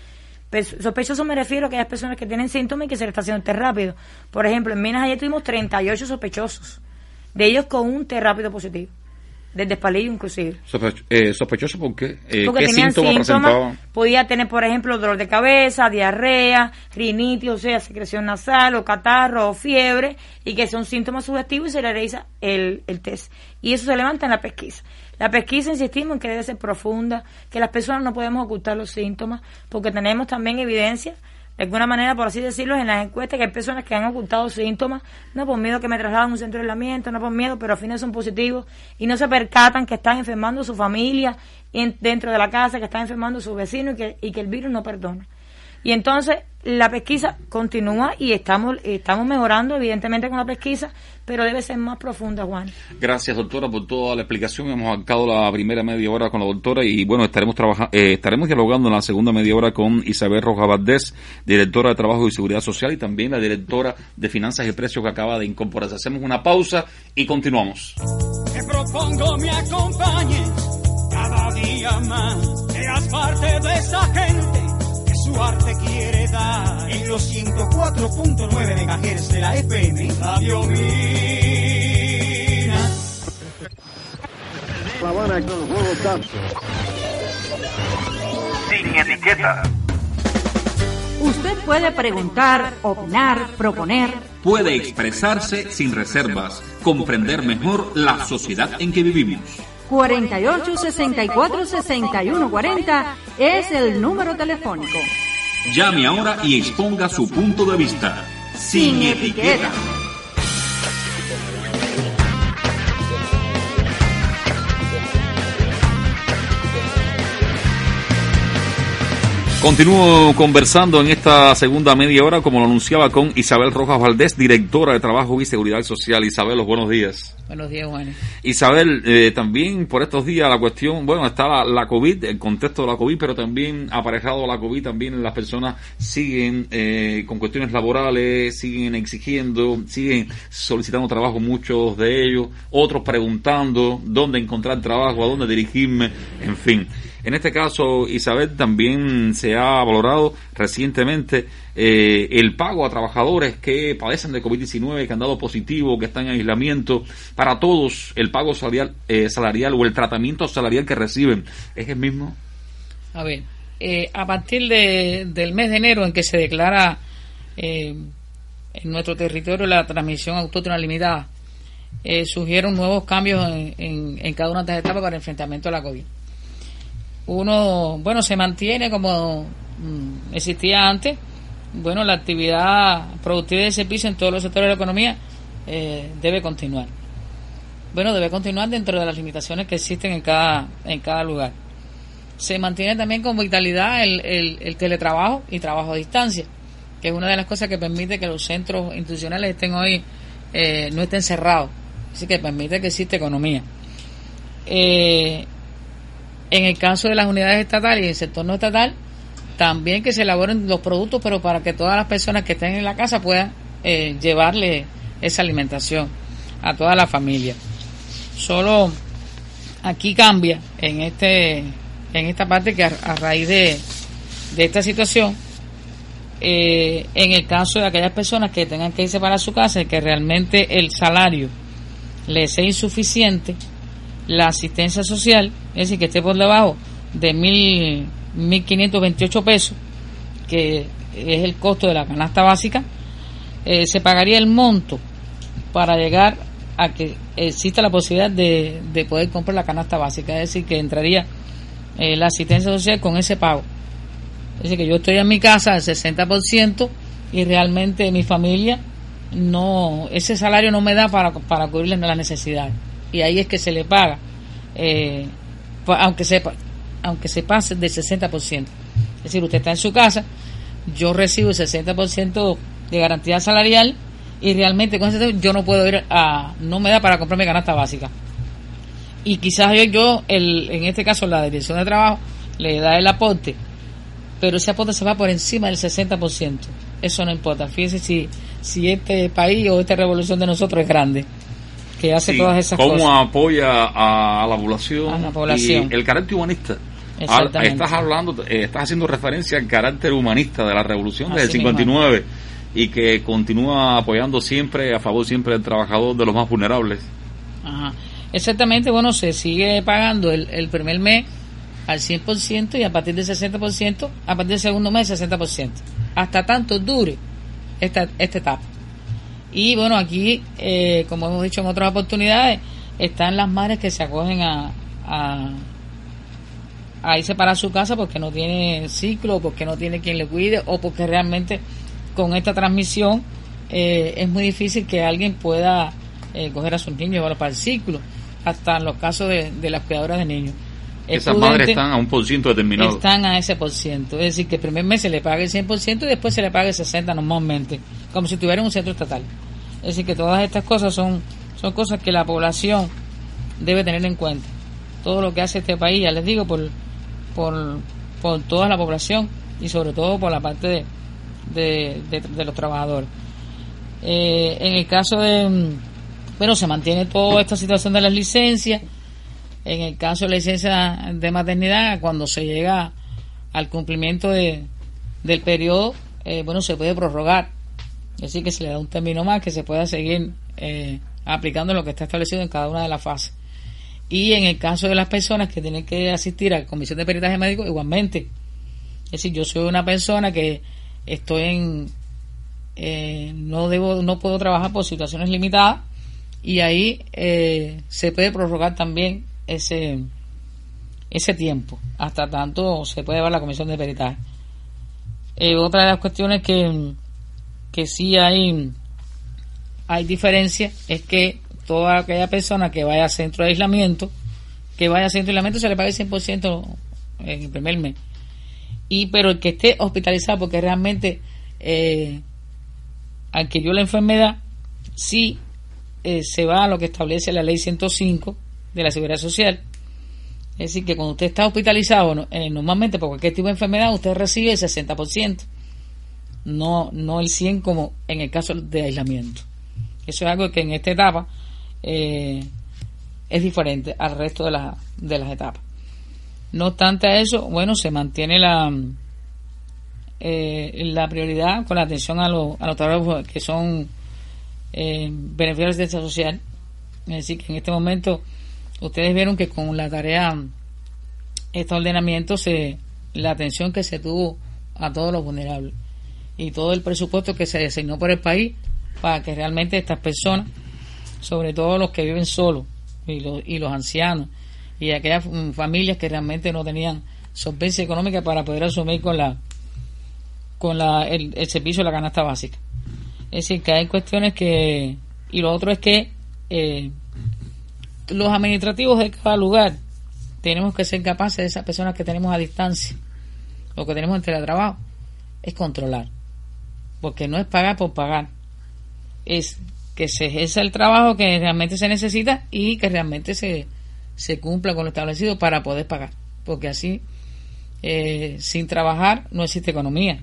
Sospechosos me refiero a aquellas personas que tienen síntomas y que se les está haciendo test rápido. Por ejemplo, en Minas ayer tuvimos treinta y ocho sospechosos, de ellos con un test rápido positivo, del despalillo inclusive. Sospecho, eh, ¿Sospechoso por qué? Eh, Porque ¿Qué tenían síntomas presentaban? Podía tener, por ejemplo, dolor de cabeza, diarrea, rinitis, o sea, secreción nasal, o catarro, o fiebre, y que son síntomas sugestivos y se le realiza el, el test. Y eso se levanta en la pesquisa. La pesquisa, insistimos en que debe ser profunda, que las personas no podemos ocultar los síntomas, porque tenemos también evidencia, de alguna manera, por así decirlo, en las encuestas, que hay personas que han ocultado síntomas, no por miedo que me trasladen a un centro de aislamiento, no por miedo, pero al final son positivos, y no se percatan que están enfermando a su familia en, dentro de la casa, que están enfermando a sus vecinos, y que, y que el virus no perdona. Y entonces la pesquisa continúa y estamos estamos mejorando evidentemente con la pesquisa, pero debe ser más profunda, Juan. Gracias, doctora, por toda la explicación. Hemos arrancado la primera media hora con la doctora y bueno, estaremos trabajando, eh, estaremos dialogando en la segunda media hora con Isabel Rojas Valdés, directora de Trabajo y Seguridad Social, y también la directora de Finanzas y Precios que acaba de incorporarse. Hacemos una pausa y continuamos. Te propongo me acompañes cada día más, seas parte de esa gente que su arte quiere dar. En los ciento cuatro punto nueve megahertz de la F M, Radio Minas. La Habana con Juego Campo. Sin etiqueta. Usted puede preguntar, opinar, proponer. Puede expresarse sin reservas, comprender mejor la sociedad en que vivimos. cuarenta y ocho, sesenta y cuatro, sesenta y uno, cuarenta es el número telefónico. Llame ahora y exponga su punto de vista. Sin etiqueta. Continúo conversando en esta segunda media hora, como lo anunciaba, con Isabel Rojas Valdés, directora de Trabajo y Seguridad Social. Isabel, los buenos días. Buenos días, Juan. Isabel, eh, también por estos días la cuestión, bueno, está la, la COVID, el contexto de la COVID, pero también aparejado a la COVID, también las personas siguen eh, con cuestiones laborales, siguen exigiendo, siguen solicitando trabajo, muchos de ellos, otros preguntando dónde encontrar trabajo, a dónde dirigirme, en fin. En este caso, Isabel, también se ha valorado recientemente eh, el pago a trabajadores que padecen de COVID diecinueve, que han dado positivo, que están en aislamiento. Para todos, el pago salarial, eh, salarial o el tratamiento salarial que reciben, ¿es el mismo? A ver, eh, a partir de, del mes de enero en que se declara eh, en nuestro territorio la transmisión autóctona limitada, eh, surgieron nuevos cambios en, en, en cada una de las etapas para el enfrentamiento a la COVID. Uno, bueno, se mantiene como mm, existía antes. Bueno, la actividad productiva de servicio en todos los sectores de la economía eh, debe continuar. Bueno, debe continuar dentro de las limitaciones que existen en cada en cada lugar. Se mantiene también con vitalidad el, el, el teletrabajo y trabajo a distancia, que es una de las cosas que permite que los centros institucionales estén hoy eh, no estén cerrados, así que permite que exista economía. Eh, En el caso de las unidades estatales y el sector no estatal, también que se elaboren los productos, pero para que todas las personas que estén en la casa puedan eh, llevarle esa alimentación a toda la familia. Solo aquí cambia en este en esta parte que a, a raíz de, de esta situación, eh, en el caso de aquellas personas que tengan que irse para su casa y que realmente el salario les sea insuficiente, la asistencia social, es decir, que esté por debajo de mil mil quinientos veintiocho pesos, que es el costo de la canasta básica, eh, se pagaría el monto para llegar a que exista la posibilidad de, de poder comprar la canasta básica, es decir, que entraría eh, la asistencia social con ese pago. Es decir, que yo estoy en mi casa al sesenta por ciento y realmente mi familia no, ese salario no me da para, para cubrirle las necesidades. Y ahí es que se le paga, eh, aunque sepa, aunque se pase del sesenta por ciento. Es decir, usted está en su casa, yo recibo el sesenta por ciento de garantía salarial y realmente con ese yo no puedo ir a, no me da para comprar mi canasta básica. Y quizás yo, yo el, en este caso la dirección de trabajo le da el aporte, pero ese aporte se va por encima del sesenta por ciento. Eso no importa. Fíjese si, si este país o esta revolución de nosotros es grande, que hace sí, todas esas cómo cosas. ¿Cómo apoya a la población? A la población. Y el carácter humanista. Exactamente. Estás hablando, eh, estás haciendo referencia al carácter humanista de la revolución desde el Así cincuenta y nueve mismo. y que continúa apoyando siempre, a favor siempre del trabajador, de los más vulnerables. Ajá. Exactamente, bueno, se sigue pagando el, el primer mes al cien por ciento y a partir del sesenta por ciento, a partir del segundo mes sesenta por ciento, hasta tanto dure esta, esta etapa. Y bueno, aquí, eh, como hemos dicho en otras oportunidades, están las madres que se acogen a, a, a irse para su casa porque no tiene ciclo, porque no tiene quien le cuide, o porque realmente con esta transmisión eh, es muy difícil que alguien pueda eh, coger a sus niños y llevarlos para el ciclo, hasta en los casos de, de las cuidadoras de niños. Es Esas prudente, madres están a un por ciento determinado. Están a ese por ciento. Es decir, que el primer mes se le pague el cien por ciento y después se le pague el sesenta por ciento normalmente, como si tuviera un centro estatal. Es decir, que todas estas cosas son, son cosas que la población debe tener en cuenta. Todo lo que hace este país, ya les digo, por, por, por toda la población y sobre todo por la parte de, de, de, de los trabajadores. Eh, en el caso de... Bueno, se mantiene toda esta situación de las licencias. En el caso de la licencia de maternidad, cuando se llega al cumplimiento de, del periodo, eh, bueno, se puede prorrogar. Es decir, que se le da un término más que se pueda seguir eh, aplicando lo que está establecido en cada una de las fases. Y en el caso de las personas que tienen que asistir a la comisión de peritaje médico, igualmente. Es decir, yo soy una persona que estoy en... Eh, no debo, no puedo trabajar por situaciones limitadas, y ahí eh, se puede prorrogar también ese ese tiempo hasta tanto se puede llevar la comisión de peritaje. Eh, otra de las cuestiones que que sí hay hay diferencia es que toda aquella persona que vaya a centro de aislamiento que vaya a centro de aislamiento se le pague cien por ciento en el primer mes, y pero el que esté hospitalizado porque realmente eh, adquirió la enfermedad, sí eh, se va a lo que establece la ley ciento cinco de la Seguridad Social. Es decir, que cuando usted está hospitalizado, no, eh, normalmente por cualquier tipo de enfermedad, usted recibe el sesenta por ciento, no no el cien por ciento como en el caso de aislamiento. Eso es algo que en esta etapa eh, es diferente al resto de, la, de las etapas. No obstante a eso, bueno, se mantiene la eh, la prioridad con la atención a, lo, a los trabajadores que son eh, beneficiarios de asistencia social. Es decir, que en este momento ustedes vieron que con la tarea, este ordenamiento, se, la atención que se tuvo a todos los vulnerables y todo el presupuesto que se designó por el país para que realmente estas personas, sobre todo los que viven solos y los, y los ancianos y aquellas familias que realmente no tenían solvencia económica para poder asumir con la con la el, el servicio de la canasta básica. Es decir, que hay cuestiones que... Y lo otro es que eh, los administrativos de cada lugar tenemos que ser capaces de esas personas que tenemos a distancia, lo que tenemos en teletrabajo, es controlar, porque no es pagar por pagar, es que se ejerza el trabajo que realmente se necesita y que realmente se, se cumpla con lo establecido para poder pagar, porque así eh, sin trabajar no existe economía,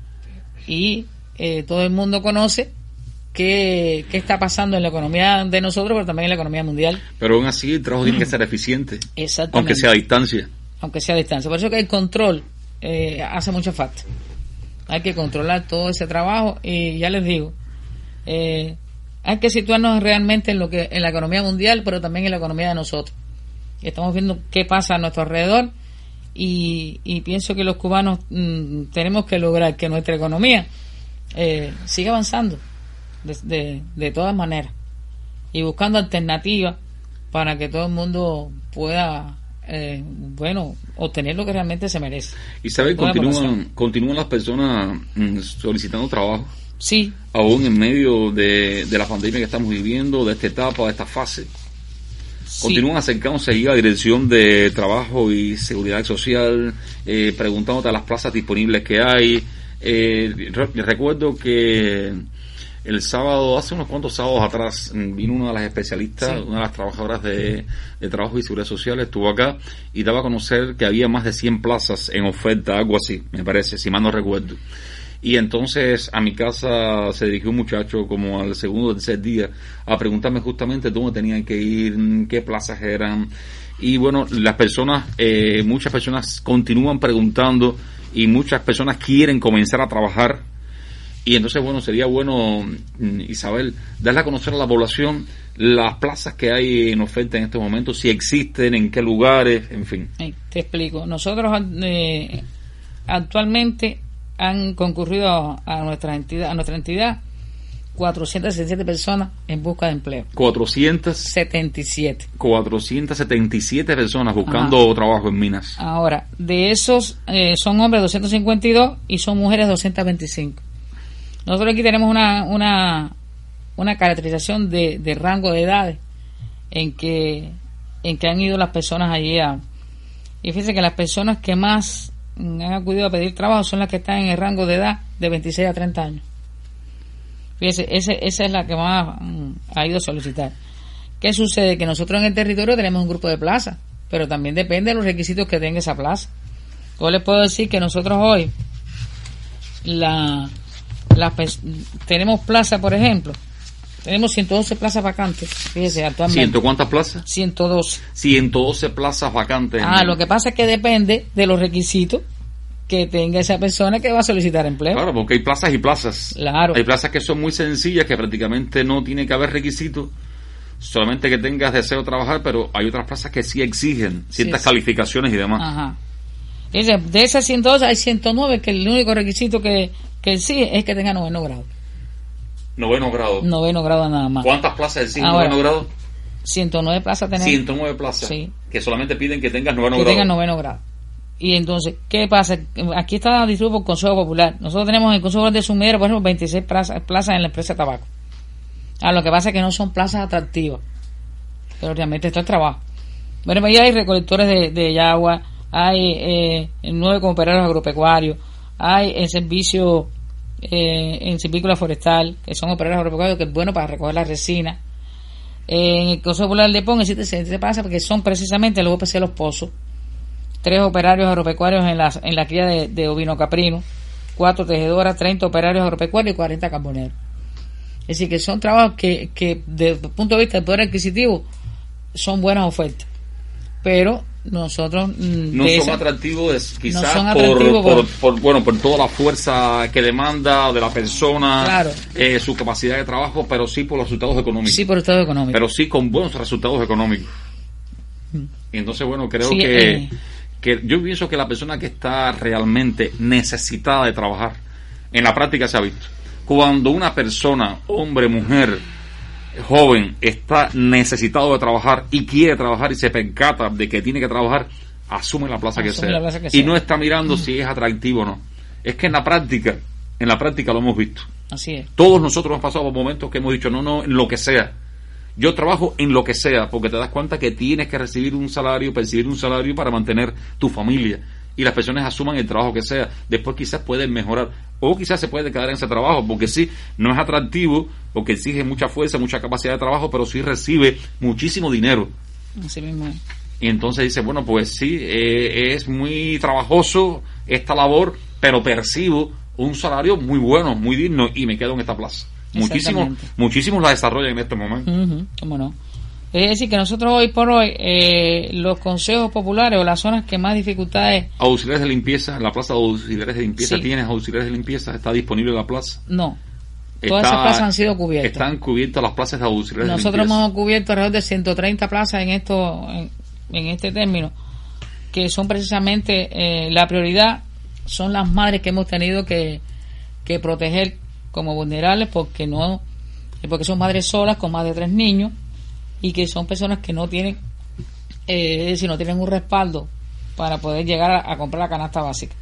y eh, todo el mundo conoce qué, qué está pasando en la economía de nosotros, pero también en la economía mundial. Pero aún así el trabajo tiene que ser eficiente, exactamente, aunque sea a distancia. Aunque sea a distancia. Por eso que el control eh, hace mucha falta. Hay que controlar todo ese trabajo y ya les digo, eh, hay que situarnos realmente en lo que en la economía mundial, pero también en la economía de nosotros. Estamos viendo qué pasa a nuestro alrededor y, y pienso que los cubanos mmm, tenemos que lograr que nuestra economía eh, siga avanzando de, de, de todas maneras y buscando alternativas para que todo el mundo pueda eh, bueno obtener lo que realmente se merece. Y sabe, continúan continúan las personas mm, solicitando trabajo. Sí. Aún en medio de, de la pandemia que estamos viviendo, de esta etapa, de esta fase. Sí. Continúan acercándose ahí a la Dirección de Trabajo y Seguridad Social, eh, preguntándote a las plazas disponibles que hay. Eh, re- recuerdo que el sábado, hace unos cuantos sábados atrás, vino una de las especialistas, sí. una de las trabajadoras de, de Trabajo y Seguridad Social, estuvo acá y daba a conocer que había más de cien plazas en oferta, algo así, me parece, si mal no recuerdo. Y entonces a mi casa se dirigió un muchacho como al segundo o tercer día a preguntarme justamente dónde tenían que ir, qué plazas eran. Y bueno, las personas, eh, muchas personas continúan preguntando y muchas personas quieren comenzar a trabajar. Y entonces, bueno, sería bueno, Isabel, darle a conocer a la población las plazas que hay en oferta en estos momentos, si existen, en qué lugares, en fin. Te explico. Nosotros eh, actualmente han concurrido a, a nuestra entidad, a nuestra entidad cuatrocientas setenta y siete personas en busca de empleo. cuatrocientas setenta y siete. cuatrocientas setenta y siete personas buscando Ajá. trabajo en minas. Ahora, de esos eh, son hombres doscientos cincuenta y dos y son mujeres doscientas veinticinco. Nosotros aquí tenemos una una una caracterización de, de rango de edades en que en que han ido las personas allí a, y fíjense que las personas que más han acudido a pedir trabajo son las que están en el rango de edad de veintiséis a treinta años. Fíjense, ese, esa es la que más mm, ha ido a solicitar. ¿Qué sucede? Que nosotros en el territorio tenemos un grupo de plazas, pero también depende de los requisitos que tenga esa plaza. Yo les puedo decir que nosotros hoy la Las, tenemos plaza, por ejemplo, tenemos ciento doce plazas vacantes, fíjese, actualmente. ¿Ciento cuántas plazas? ciento doce. ciento doce plazas vacantes. Ah, lo que pasa es que depende de los requisitos que tenga esa persona que va a solicitar empleo. Claro, porque hay plazas y plazas. Claro. Hay plazas que son muy sencillas, que prácticamente no tiene que haber requisitos, solamente que tengas deseo de trabajar, pero hay otras plazas que sí exigen ciertas sí, calificaciones y demás. Ajá. De esas ciento doce hay ciento nueve que el único requisito que que sí es que tenga noveno grado. Noveno grado. Noveno grado nada más. ¿Cuántas plazas exigen noveno grado? ciento nueve plazas tenemos. ciento nueve plazas. Sí. Que solamente piden que tengas noveno que grado. Que tengas noveno grado. Y entonces, ¿qué pasa? Aquí está distribuido por Consejo Popular. Nosotros tenemos en el Consejo Popular de Sumidero, por ejemplo, veintiséis plazas, plazas en la empresa de tabaco. Ah, lo que pasa es que no son plazas atractivas. Pero realmente está el trabajo. Bueno, pues ya hay recolectores de, de yagua, hay eh, nueve cooperarios agropecuarios, hay en servicio eh, en silvícola forestal, que son operarios agropecuarios, que es bueno para recoger la resina. Eh, en el Consejo Popular de Pon existe se pasa porque son precisamente los O P C Los Pozos, tres operarios agropecuarios en la, en la cría de, de ovino caprino, cuatro tejedoras, treinta operarios agropecuarios y cuarenta carboneros. Es decir, que son trabajos que, que desde el punto de vista del poder adquisitivo son buenas ofertas, pero nosotros no son esa, atractivos quizás no son por, atractivos por, por, por bueno por toda la fuerza que demanda de la persona, claro, eh, su capacidad de trabajo, pero sí por los resultados económicos, sí por resultados económicos, pero sí con buenos resultados económicos. mm. Y entonces bueno creo sí, que, eh. que yo pienso que la persona que está realmente necesitada de trabajar, en la práctica se ha visto, cuando una persona, hombre, mujer, joven, está necesitado de trabajar y quiere trabajar y se percata de que tiene que trabajar, asume la plaza, que sea. La plaza que y sea. No está mirando mm. si es atractivo o no. Es que en la práctica, en la práctica lo hemos visto. Así es. Todos nosotros hemos pasado por momentos que hemos dicho, no, no, en lo que sea. Yo trabajo en lo que sea, porque te das cuenta que tienes que recibir un salario, percibir un salario para mantener tu familia. Y las personas asuman el trabajo que sea. Después quizás pueden mejorar, o quizás se puede quedar en ese trabajo, porque sí, no es atractivo, porque exige mucha fuerza, mucha capacidad de trabajo, pero sí recibe muchísimo dinero. Así mismo es. Y entonces dice, bueno, pues sí, eh, es muy trabajoso esta labor, pero percibo un salario muy bueno, muy digno, y me quedo en esta plaza. Muchísimos, muchísimos la desarrollan en este momento. Uh-huh, ¿cómo no? Es decir, que nosotros hoy por hoy, eh, los consejos populares o las zonas que más dificultades... Auxiliares de limpieza, la plaza de auxiliares de limpieza, sí. ¿Tienes auxiliares de limpieza? ¿Está disponible la plaza? No. Todas Está, esas plazas han sido cubiertas. Están cubiertas las plazas de auxiliares Nosotros de limpieza. Nosotros hemos cubierto alrededor de ciento treinta plazas en esto, en, en este término, que son precisamente eh, la prioridad, son las madres que hemos tenido que, que proteger como vulnerables porque no, porque son madres solas con más de tres niños y que son personas que no tienen, eh, es decir, no tienen un respaldo para poder llegar a, a comprar la canasta básica.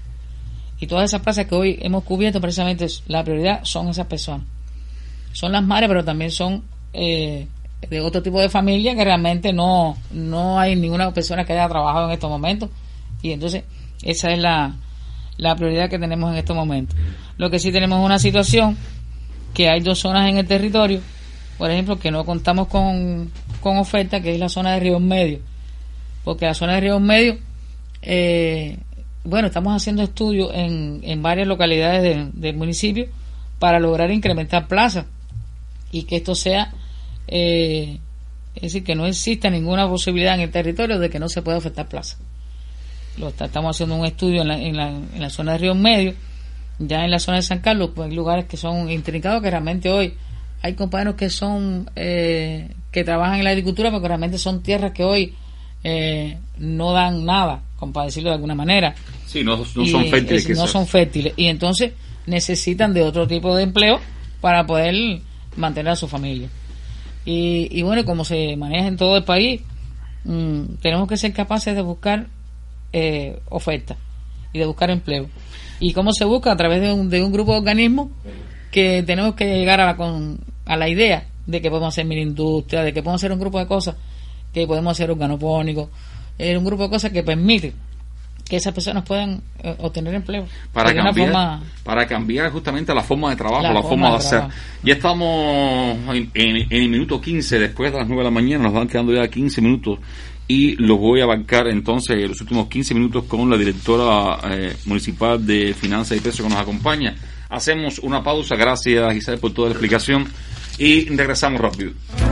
Y todas esas plazas que hoy hemos cubierto, precisamente la prioridad son esas personas. Son las madres, pero también son eh, de otro tipo de familia que realmente no, no hay ninguna persona que haya trabajado en estos momentos. Y entonces esa es la, la prioridad que tenemos en estos momentos. Lo que sí tenemos es una situación que hay dos zonas en el territorio, por ejemplo, que no contamos con, con oferta, que es la zona de Ríos Medios, porque la zona de Ríos Medios eh, bueno, estamos haciendo estudios en, en varias localidades de, del municipio para lograr incrementar plazas y que esto sea, eh, es decir, que no exista ninguna posibilidad en el territorio de que no se pueda ofertar plaza. Lo está, estamos haciendo un estudio en la, en, la, en la zona de Río Medio, ya en la zona de San Carlos, pues hay lugares que son intrincados, que realmente hoy hay compañeros que son eh, que trabajan en la agricultura, porque realmente son tierras que hoy eh, no dan nada, como para decirlo de alguna manera. Sí, no, no y, son fértiles. Es, no son fértiles, y entonces necesitan de otro tipo de empleo para poder mantener a su familia. Y, y bueno, como se maneja en todo el país, mmm, tenemos que ser capaces de buscar eh, ofertas y de buscar empleo. ¿Y cómo se busca? A través de un, de un grupo de organismos que tenemos que llegar a la, con, a la idea de que podemos hacer mini industria, de que podemos hacer un grupo de cosas, que podemos hacer organopónicos, eh, un grupo de cosas que permite que esas personas puedan eh, obtener empleo. Para cambiar, forma, para cambiar justamente la forma de trabajo, la, la forma, forma de, de hacer. trabajo. Ya estamos en, en, en el minuto quince, después de las nueve de la mañana, nos van quedando ya quince minutos y los voy a abarcar entonces los últimos quince minutos con la directora eh, municipal de Finanzas y Precios que nos acompaña. Hacemos una pausa, gracias Isabel por toda la explicación y regresamos rápido.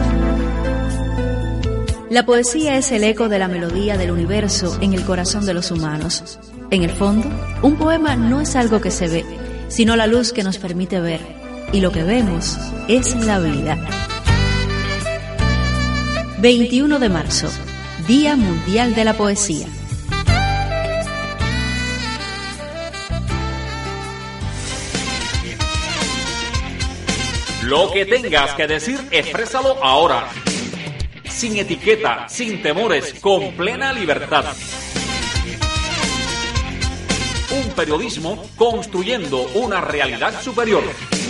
La poesía es el eco de la melodía del universo en el corazón de los humanos. En el fondo, un poema no es algo que se ve, sino la luz que nos permite ver. Y lo que vemos es la vida. veintiuno de marzo, Día Mundial de la Poesía. Lo que tengas que decir, exprésalo ahora. Sin etiqueta, sin temores, con plena libertad. Un periodismo construyendo una realidad superior.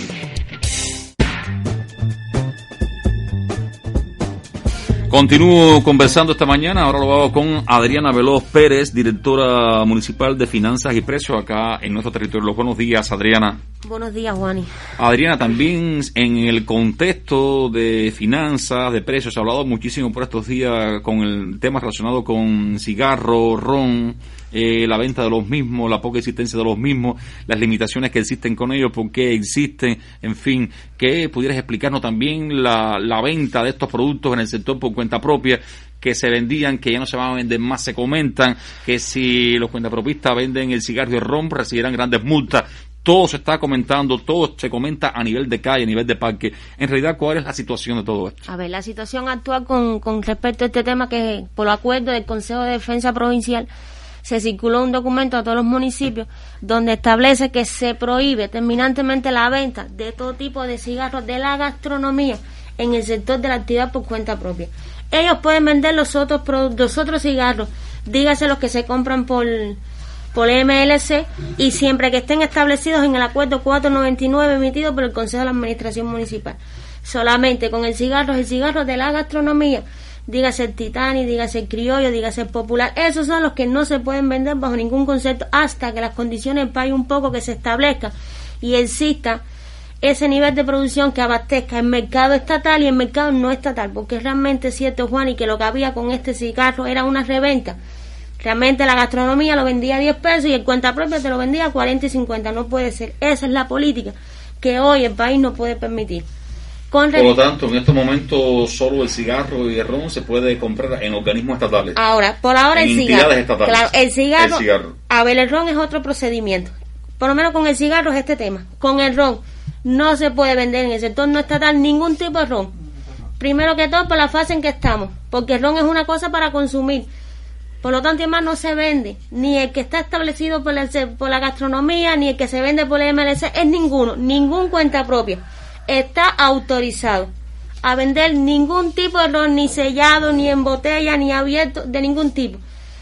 Continúo conversando esta mañana, ahora lo hago con Adriana Veloz Pérez, directora municipal de Finanzas y Precios acá en nuestro territorio. Los buenos días, Adriana. Buenos días, Juani. Adriana, también en el contexto de finanzas, de precios, se ha hablado muchísimo por estos días con el tema relacionado con cigarro, ron, eh, la venta de los mismos, la poca existencia de los mismos, las limitaciones que existen con ellos, por qué existen, en fin, que pudieras explicarnos también la, la venta de estos productos en el sector por cuenta propia, que se vendían, que ya no se van a vender más, se comentan que si los cuentapropistas venden el cigarro y el ron recibirán grandes multas. Todo se está comentando, todo se comenta a nivel de calle, a nivel de parque. En realidad, ¿cuál es la situación de todo esto? A ver, la situación actual con, con respecto a este tema, que por acuerdo del Consejo de Defensa Provincial se circuló un documento a todos los municipios donde establece que se prohíbe terminantemente la venta de todo tipo de cigarros de la gastronomía en el sector de la actividad por cuenta propia. Ellos pueden vender los otros productos, los otros cigarros, dígase los que se compran por... por M L C, y siempre que estén establecidos en el acuerdo cuatrocientos noventa y nueve emitido por el Consejo de la Administración Municipal. Solamente con el cigarro, el cigarro de la gastronomía, dígase el Titani, dígase el criollo, dígase el popular, esos son los que no se pueden vender bajo ningún concepto hasta que las condiciones paguen un poco, que se establezca y exista ese nivel de producción que abastezca el mercado estatal y el mercado no estatal, porque realmente es cierto, Juan, y que lo que había con este cigarro era una reventa. Realmente la gastronomía lo vendía a diez pesos y el cuenta propia te lo vendía a cuarenta y cincuenta. No puede ser. Esa es la política que hoy el país no puede permitir. Con Por lo tanto, en estos momentos solo el cigarro y el ron se puede comprar en organismos estatales. Ahora, por ahora en el entidades cigarro. estatales. Claro, el cigarro, el cigarro. A ver, el ron es otro procedimiento. Por lo menos con el cigarro es este tema. Con el ron no se puede vender en el sector no estatal ningún tipo de ron. Primero que todo por la fase en que estamos. Porque el ron es una cosa para consumir. Por lo tanto, además, no se vende ni el que está establecido por la, por la gastronomía, ni el que se vende por el M L C, es ninguno, ningún cuenta propia. Está autorizado a vender ningún tipo de ron, ni sellado, ni en botella, ni abierto, de ningún tipo.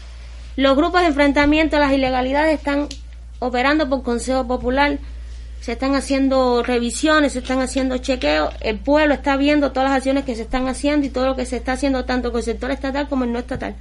Los grupos de enfrentamiento a las ilegalidades están operando por Consejo Popular, se están haciendo revisiones, se están haciendo chequeos, el pueblo está viendo todas las acciones que se están haciendo y todo lo que se está haciendo tanto con el sector estatal como el no estatal.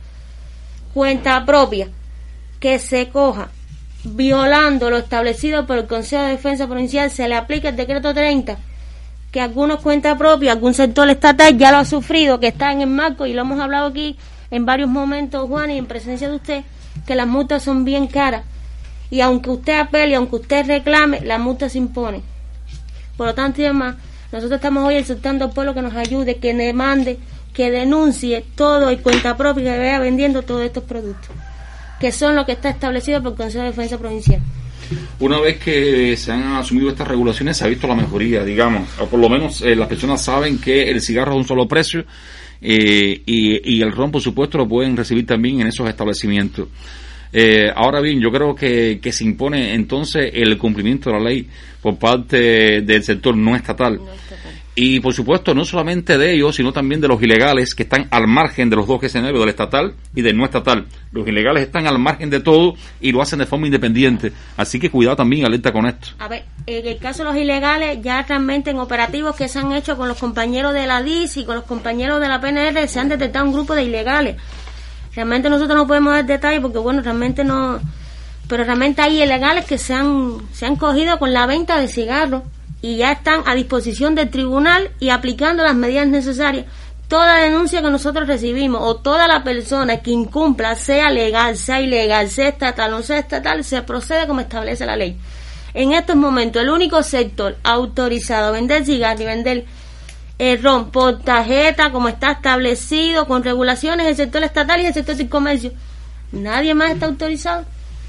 Cuenta propia que se coja violando lo establecido por el Consejo de Defensa Provincial, se le aplica el decreto treinta, que algunos cuenta propia, algún sector estatal ya lo ha sufrido, que está en el marco, y lo hemos hablado aquí en varios momentos, Juan, y en presencia de usted, que las multas son bien caras, y aunque usted apele, aunque usted reclame, la multa se impone. Por lo tanto y demás, nosotros estamos hoy exhortando al pueblo que nos ayude, que demande, que denuncie todo y cuenta propia que vaya vendiendo todos estos productos, que son lo que está establecido por el Consejo de Defensa Provincial. Una vez que se han asumido estas regulaciones, se ha visto la mejoría, digamos, o por lo menos eh, las personas saben que el cigarro es un solo precio, eh, y, y el ron, por supuesto, lo pueden recibir también en esos establecimientos. Eh, ahora bien, yo creo que, que se impone entonces el cumplimiento de la ley por parte del sector no estatal. No estatal. Y por supuesto, no solamente de ellos, sino también de los ilegales que están al margen de los dos escenarios, del estatal y del no estatal. Los ilegales están al margen de todo y lo hacen de forma independiente. Así que cuidado también, alerta con esto. A ver, en el caso de los ilegales, ya realmente en operativos que se han hecho con los compañeros de la D I C y con los compañeros de la P N R, se han detectado un grupo de ilegales. Realmente nosotros no podemos dar detalles porque, bueno, realmente no... Pero realmente hay ilegales que se han, se han cogido con la venta de cigarros y ya están a disposición del tribunal y aplicando las medidas necesarias. Toda denuncia que nosotros recibimos o toda la persona que incumpla, sea legal, sea ilegal, sea estatal o no sea estatal, se procede como establece la ley. En estos momentos, el único sector autorizado a vender cigarros y vender el ron por tarjeta, como está establecido, con regulaciones, el sector estatal y el sector del comercio. Nadie más está autorizado.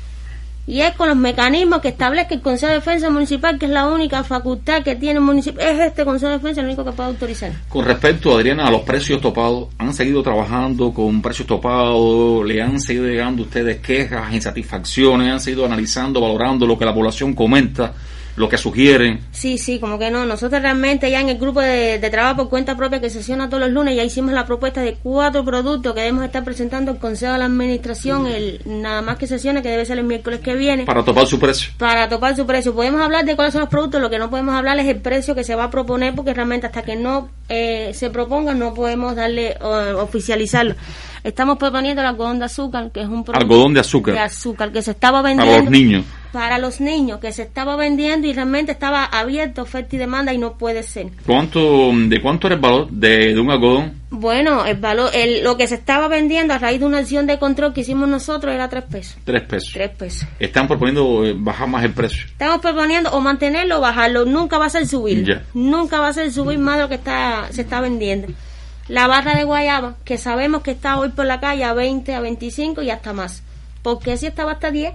Y es con los mecanismos que establezca el Consejo de Defensa Municipal, que es la única facultad que tiene el municipio. Es este Consejo de Defensa el único que puede autorizar. Con respecto, Adriana, a los precios topados, ¿han seguido trabajando con precios topados? ¿Le han seguido llegando ustedes quejas, insatisfacciones? ¿Han seguido analizando, valorando lo que la población comenta, lo que sugieren? Sí, sí, como que no. Nosotros realmente ya en el grupo de, de trabajo por cuenta propia que sesiona todos los lunes ya hicimos la propuesta de cuatro productos que debemos estar presentando al Consejo de la Administración, el nada más que sesione, que debe ser el miércoles que viene. Para topar su precio. Para topar su precio. Podemos hablar de cuáles son los productos, lo que no podemos hablar es el precio que se va a proponer, porque realmente hasta que no eh, se proponga no podemos darle uh, oficializarlo. Estamos proponiendo el algodón de azúcar, que es un producto algodón de azúcar, de azúcar que se estaba vendiendo para los niños. Para los niños, que se estaba vendiendo y realmente estaba abierto, oferta y demanda, y no puede ser. ¿Cuánto, de cuánto era el valor de, de un algodón? Bueno, el valor, el, lo que se estaba vendiendo a raíz de una acción de control que hicimos nosotros era tres pesos. Tres pesos. Tres pesos. Están proponiendo bajar más el precio. Estamos proponiendo o mantenerlo o bajarlo. Nunca va a ser subir. Ya. Nunca va a ser subir más de lo que está, se está vendiendo. La barra de guayaba, que sabemos que está hoy por la calle a veinte, a veinticinco y hasta más. Porque si estaba hasta diez.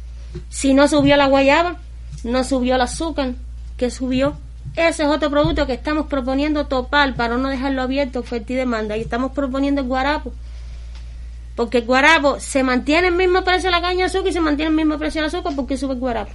Si no subió la guayaba, no subió el azúcar, ¿qué subió? Ese es otro producto que estamos proponiendo topar para no dejarlo abierto, oferta y demanda. Y estamos proponiendo el guarapo. Porque el guarapo se mantiene el mismo precio de la caña de azúcar y se mantiene el mismo precio del azúcar porque sube el guarapo.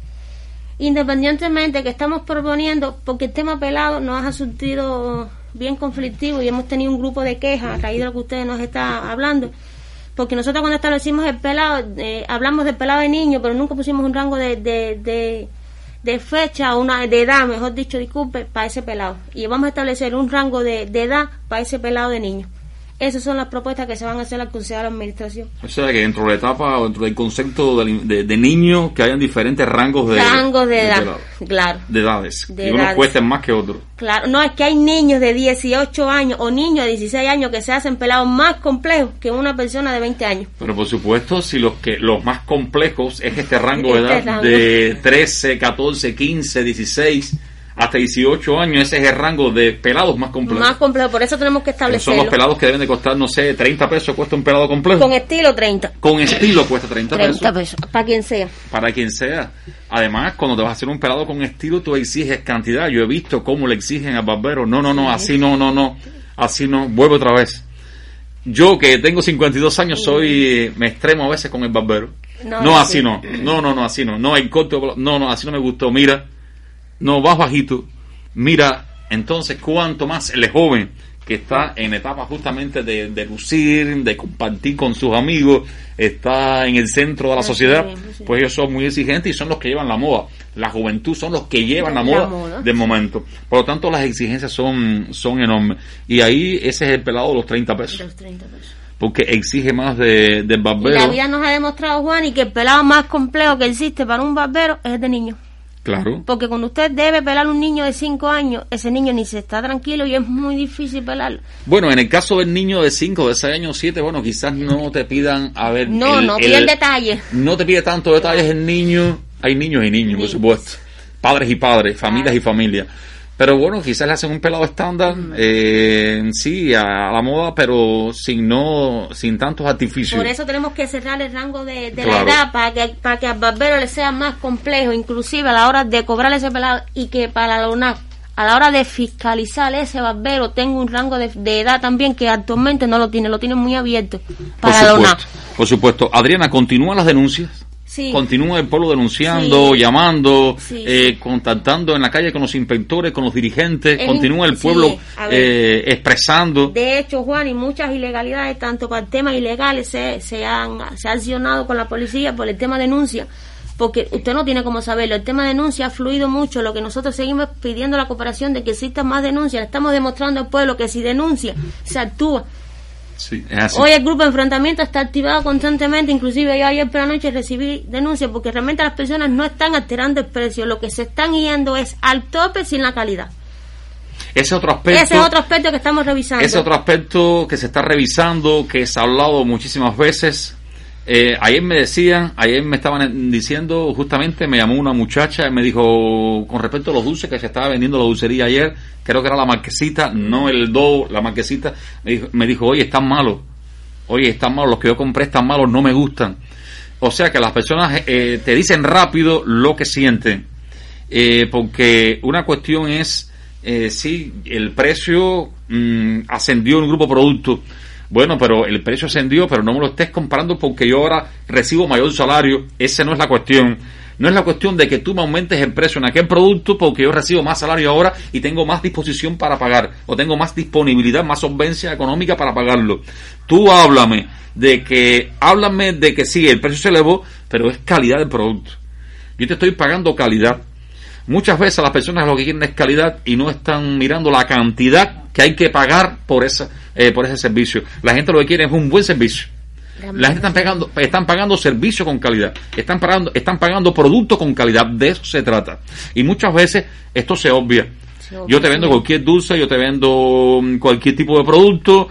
Independientemente que estamos proponiendo, porque el tema pelado nos ha surtido bien conflictivo y hemos tenido un grupo de quejas a raíz de lo que ustedes nos están hablando. Porque nosotros cuando establecimos el pelado, eh, hablamos del pelado de niño, pero nunca pusimos un rango de, de, de, de fecha o una de edad, mejor dicho, disculpe, para ese pelado. Y vamos a establecer un rango de, de edad para ese pelado de niño. Esas son las propuestas que se van a hacer al Consejo de la Administración. O sea, que dentro de la etapa, o dentro del concepto de, de, de niños, que hayan diferentes rangos de... Rangos de edad, de, claro. De edades. De y edades. unos cuesten más que otros. Claro, no, es que hay niños de dieciocho años o niños de dieciséis años que se hacen pelados más complejos que una persona de veinte años. Pero por supuesto, si los que los más complejos es este rango de este edad rango. de trece, catorce, quince, dieciséis... hasta dieciocho años, ese es el rango de pelados más complejos. Más complejo, por eso tenemos que establecerlo. Son los pelados que deben de costar, no sé, treinta pesos cuesta un pelado complejo. Con estilo, treinta. Con estilo cuesta treinta pesos. treinta pesos, para quien sea. Para quien sea. Además, cuando te vas a hacer un pelado con estilo, tú exiges cantidad. Yo he visto cómo le exigen al barbero. No, no, no, así no, no, no. Así no. Vuelvo otra vez. Yo, que tengo cincuenta y dos años, soy, me extremo a veces con el barbero. No, no así no. No, no, no, así no. No, el corte, no, no, así no me gustó. Mira, no, vas bajito. Mira, entonces, cuánto más el joven que está en etapa justamente de, de lucir, de compartir con sus amigos, está en el centro de la sociedad, pues ellos son muy exigentes y son los que llevan la moda. La juventud son los que llevan la moda, la moda del momento. Por lo tanto, las exigencias son, son enormes. Y ahí ese es el pelado de los treinta pesos. De los treinta pesos. Porque exige más de, del barbero. Y la vida nos ha demostrado, Juan, y que el pelado más complejo que existe para un barbero es el de niño. Claro. Porque cuando usted debe pelar un niño de cinco años, ese niño ni se está tranquilo y es muy difícil pelarlo. Bueno, en el caso del niño de cinco, de seis años, siete, bueno, quizás no te pidan, a ver... No, el, no el, pide el detalle. No te pide tanto detalles el niño. Hay niños y niños, por supuesto. Padres y padres, familias y familias. Pero bueno, quizás le hacen un pelado estándar, eh, sí, a, a la moda, pero sin no sin tantos artificios. Por eso tenemos que cerrar el rango de, de Claro. la edad para que para que al barbero le sea más complejo, inclusive a la hora de cobrar ese pelado, y que para la UNAP, a la hora de fiscalizar ese barbero, tenga un rango de, de edad también que actualmente no lo tiene, lo tiene muy abierto para la UNAP. Por supuesto. Adriana, ¿continúan las denuncias? Sí. Continúa el pueblo denunciando, Sí. llamando, Sí, eh, sí. contactando en la calle con los inspectores, con los dirigentes. Es Continúa el sí, pueblo a ver. eh, expresando. De hecho, Juan, y muchas ilegalidades, tanto para temas ilegales, se, se, han, se ha accionado con la policía por el tema denuncia, porque usted no tiene cómo saberlo. El tema denuncia ha fluido mucho, lo que nosotros seguimos pidiendo la cooperación de que existan más denuncias. Le estamos demostrando al pueblo que si denuncia, se actúa. Sí, es así. Hoy el grupo de enfrentamiento está activado constantemente, inclusive yo ayer por la noche recibí denuncias porque realmente las personas no están alterando el precio, lo que se están yendo es al tope sin la calidad. Ese otro aspecto. Ese es otro aspecto que estamos revisando. Ese otro aspecto que se está revisando, que se ha hablado muchísimas veces. Eh, ayer me decían, ayer me estaban diciendo, justamente me llamó una muchacha y me dijo, con respecto a los dulces que se estaba vendiendo la dulcería ayer, creo que era la Marquesita, no el Do, la Marquesita, me dijo, me dijo, oye, están malos, oye, están malos, los que yo compré están malos, no me gustan. O sea que las personas eh, te dicen rápido lo que sienten, eh, porque una cuestión es, eh, sí, el precio mmm, ascendió en un grupo de productos. Bueno, pero el precio ascendió, pero no me lo estés comparando porque yo ahora recibo mayor salario. Esa no es la cuestión. No es la cuestión de que tú me aumentes el precio en aquel producto porque yo recibo más salario ahora y tengo más disposición para pagar, o tengo más disponibilidad, más solvencia económica para pagarlo. Tú háblame de que, háblame de que sí, el precio se elevó, pero es calidad del producto. Yo te estoy pagando calidad. Muchas veces las personas lo que quieren es calidad y no están mirando la cantidad que hay que pagar por esa eh, por ese servicio. La gente lo que quiere es un buen servicio. La gente están pagando están pagando servicio con calidad, están pagando están pagando producto con calidad. De eso se trata. Y muchas veces esto se obvia. Yo te vendo cualquier dulce, yo te vendo cualquier tipo de producto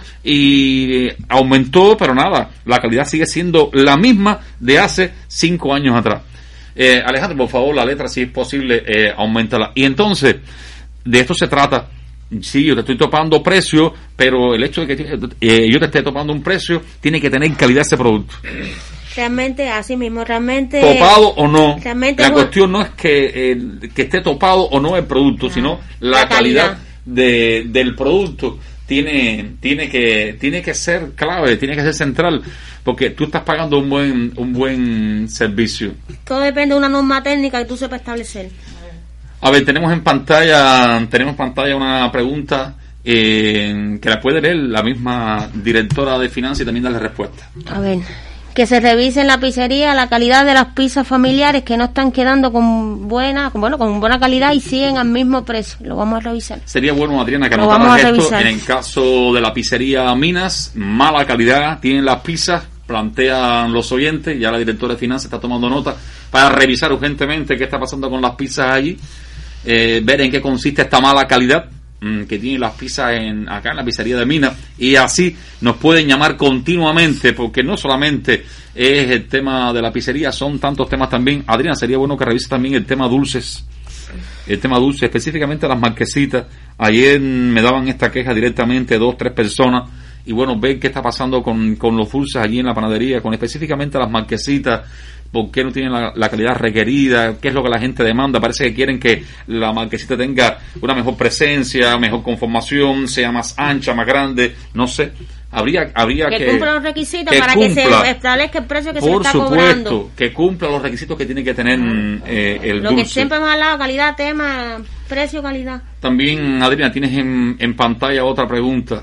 y aumentó, pero nada, la calidad sigue siendo la misma de hace cinco años atrás. Eh, Alejandro, por favor, la letra, si es posible, eh, aumentala. Y entonces, de esto se trata. Sí, yo te estoy topando precio, pero el hecho de que eh, yo te esté topando un precio, tiene que tener calidad ese producto. Realmente, así mismo, realmente... Topado o no, realmente la bueno, cuestión no es que, eh, que esté topado o no el producto, sino la, la calidad, calidad. De, del producto. Tiene, tiene que, tiene que ser clave, tiene que ser central, porque tú estás pagando un buen, un buen servicio. todo depende de una norma técnica que tú sepas establecer. A ver, tenemos en pantalla, tenemos en pantalla una pregunta eh, que la puede leer la misma directora de finanzas y también darle respuesta. A ver, que se revise en la pizzería la calidad de las pizzas familiares que no están quedando con buena, con, bueno, con buena calidad y siguen al mismo precio. Lo vamos a revisar. Sería bueno, Adriana, que Lo vamos anotaras a esto. revisar. En el caso de la pizzería Minas, mala calidad tienen las pizzas, plantean los oyentes, ya la directora de finanzas está tomando nota para revisar urgentemente qué está pasando con las pizzas allí, eh, ver en qué consiste esta mala calidad mmm, que tienen las pizzas en, acá en la pizzería de Minas, y así nos pueden llamar continuamente, porque no solamente es el tema de la pizzería, son tantos temas también. Adriana, sería bueno que revise también el tema dulces, el tema dulce, específicamente las marquesitas. Ayer me daban esta queja directamente dos, tres personas, y bueno, ver qué está pasando con, con los dulces allí en la panadería, con específicamente las marquesitas, por qué no tienen la, la calidad requerida, qué es lo que la gente demanda. Parece que quieren que la marquesita tenga una mejor presencia, mejor conformación, sea más ancha, más grande, no sé. Habría, habría que, que cumpla los requisitos que para cumpla, que se establezca el precio que se le por está supuesto, cobrando. que cumpla los requisitos que tiene que tener eh, el Lo dulce. que siempre hemos hablado, calidad, tema, precio, calidad. También, Adriana, tienes en, en pantalla otra pregunta.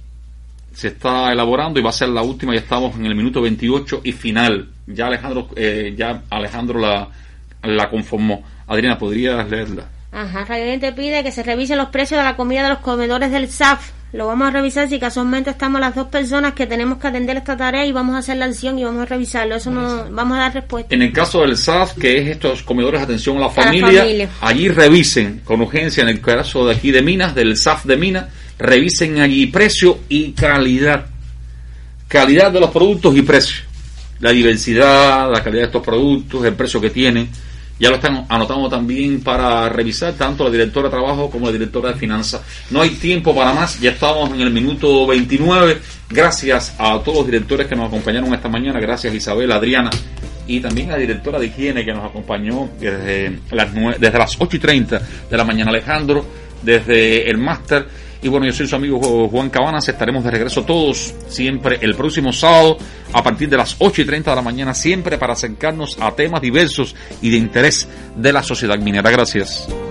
Se está elaborando y va a ser la última, ya estamos en el minuto veintiocho y final. Ya Alejandro eh, ya Alejandro la, la conformó. Adriana, ¿podrías leerla? Ajá, Radio Oriente pide que se revisen los precios de la comida de los comedores del S A F lo vamos a revisar si casualmente estamos las dos personas que tenemos que atender esta tarea y vamos a hacer la acción y vamos a revisarlo. Eso no, vamos a dar respuesta. En el caso del S A F, que es estos comedores de atención a la familia, a la familia. allí revisen con urgencia, en el caso de aquí de Minas, del S A F de Minas, revisen allí precio y calidad. Calidad de los productos y precio. La diversidad, la calidad de estos productos, el precio que tienen. Ya lo están anotando también para revisar tanto la directora de trabajo como la directora de finanzas. No hay tiempo para más, ya estamos en el minuto veintinueve. Gracias a todos los directores que nos acompañaron esta mañana. Gracias Isabel, Adriana y también a la directora de higiene que nos acompañó desde las, nueve, desde las ocho y treinta de la mañana, Alejandro, desde el máster. Y bueno, yo soy su amigo Juan Cabanas. Estaremos de regreso todos siempre el próximo sábado a partir de las ocho y treinta de la mañana, siempre para acercarnos a temas diversos y de interés de la sociedad minera. Gracias.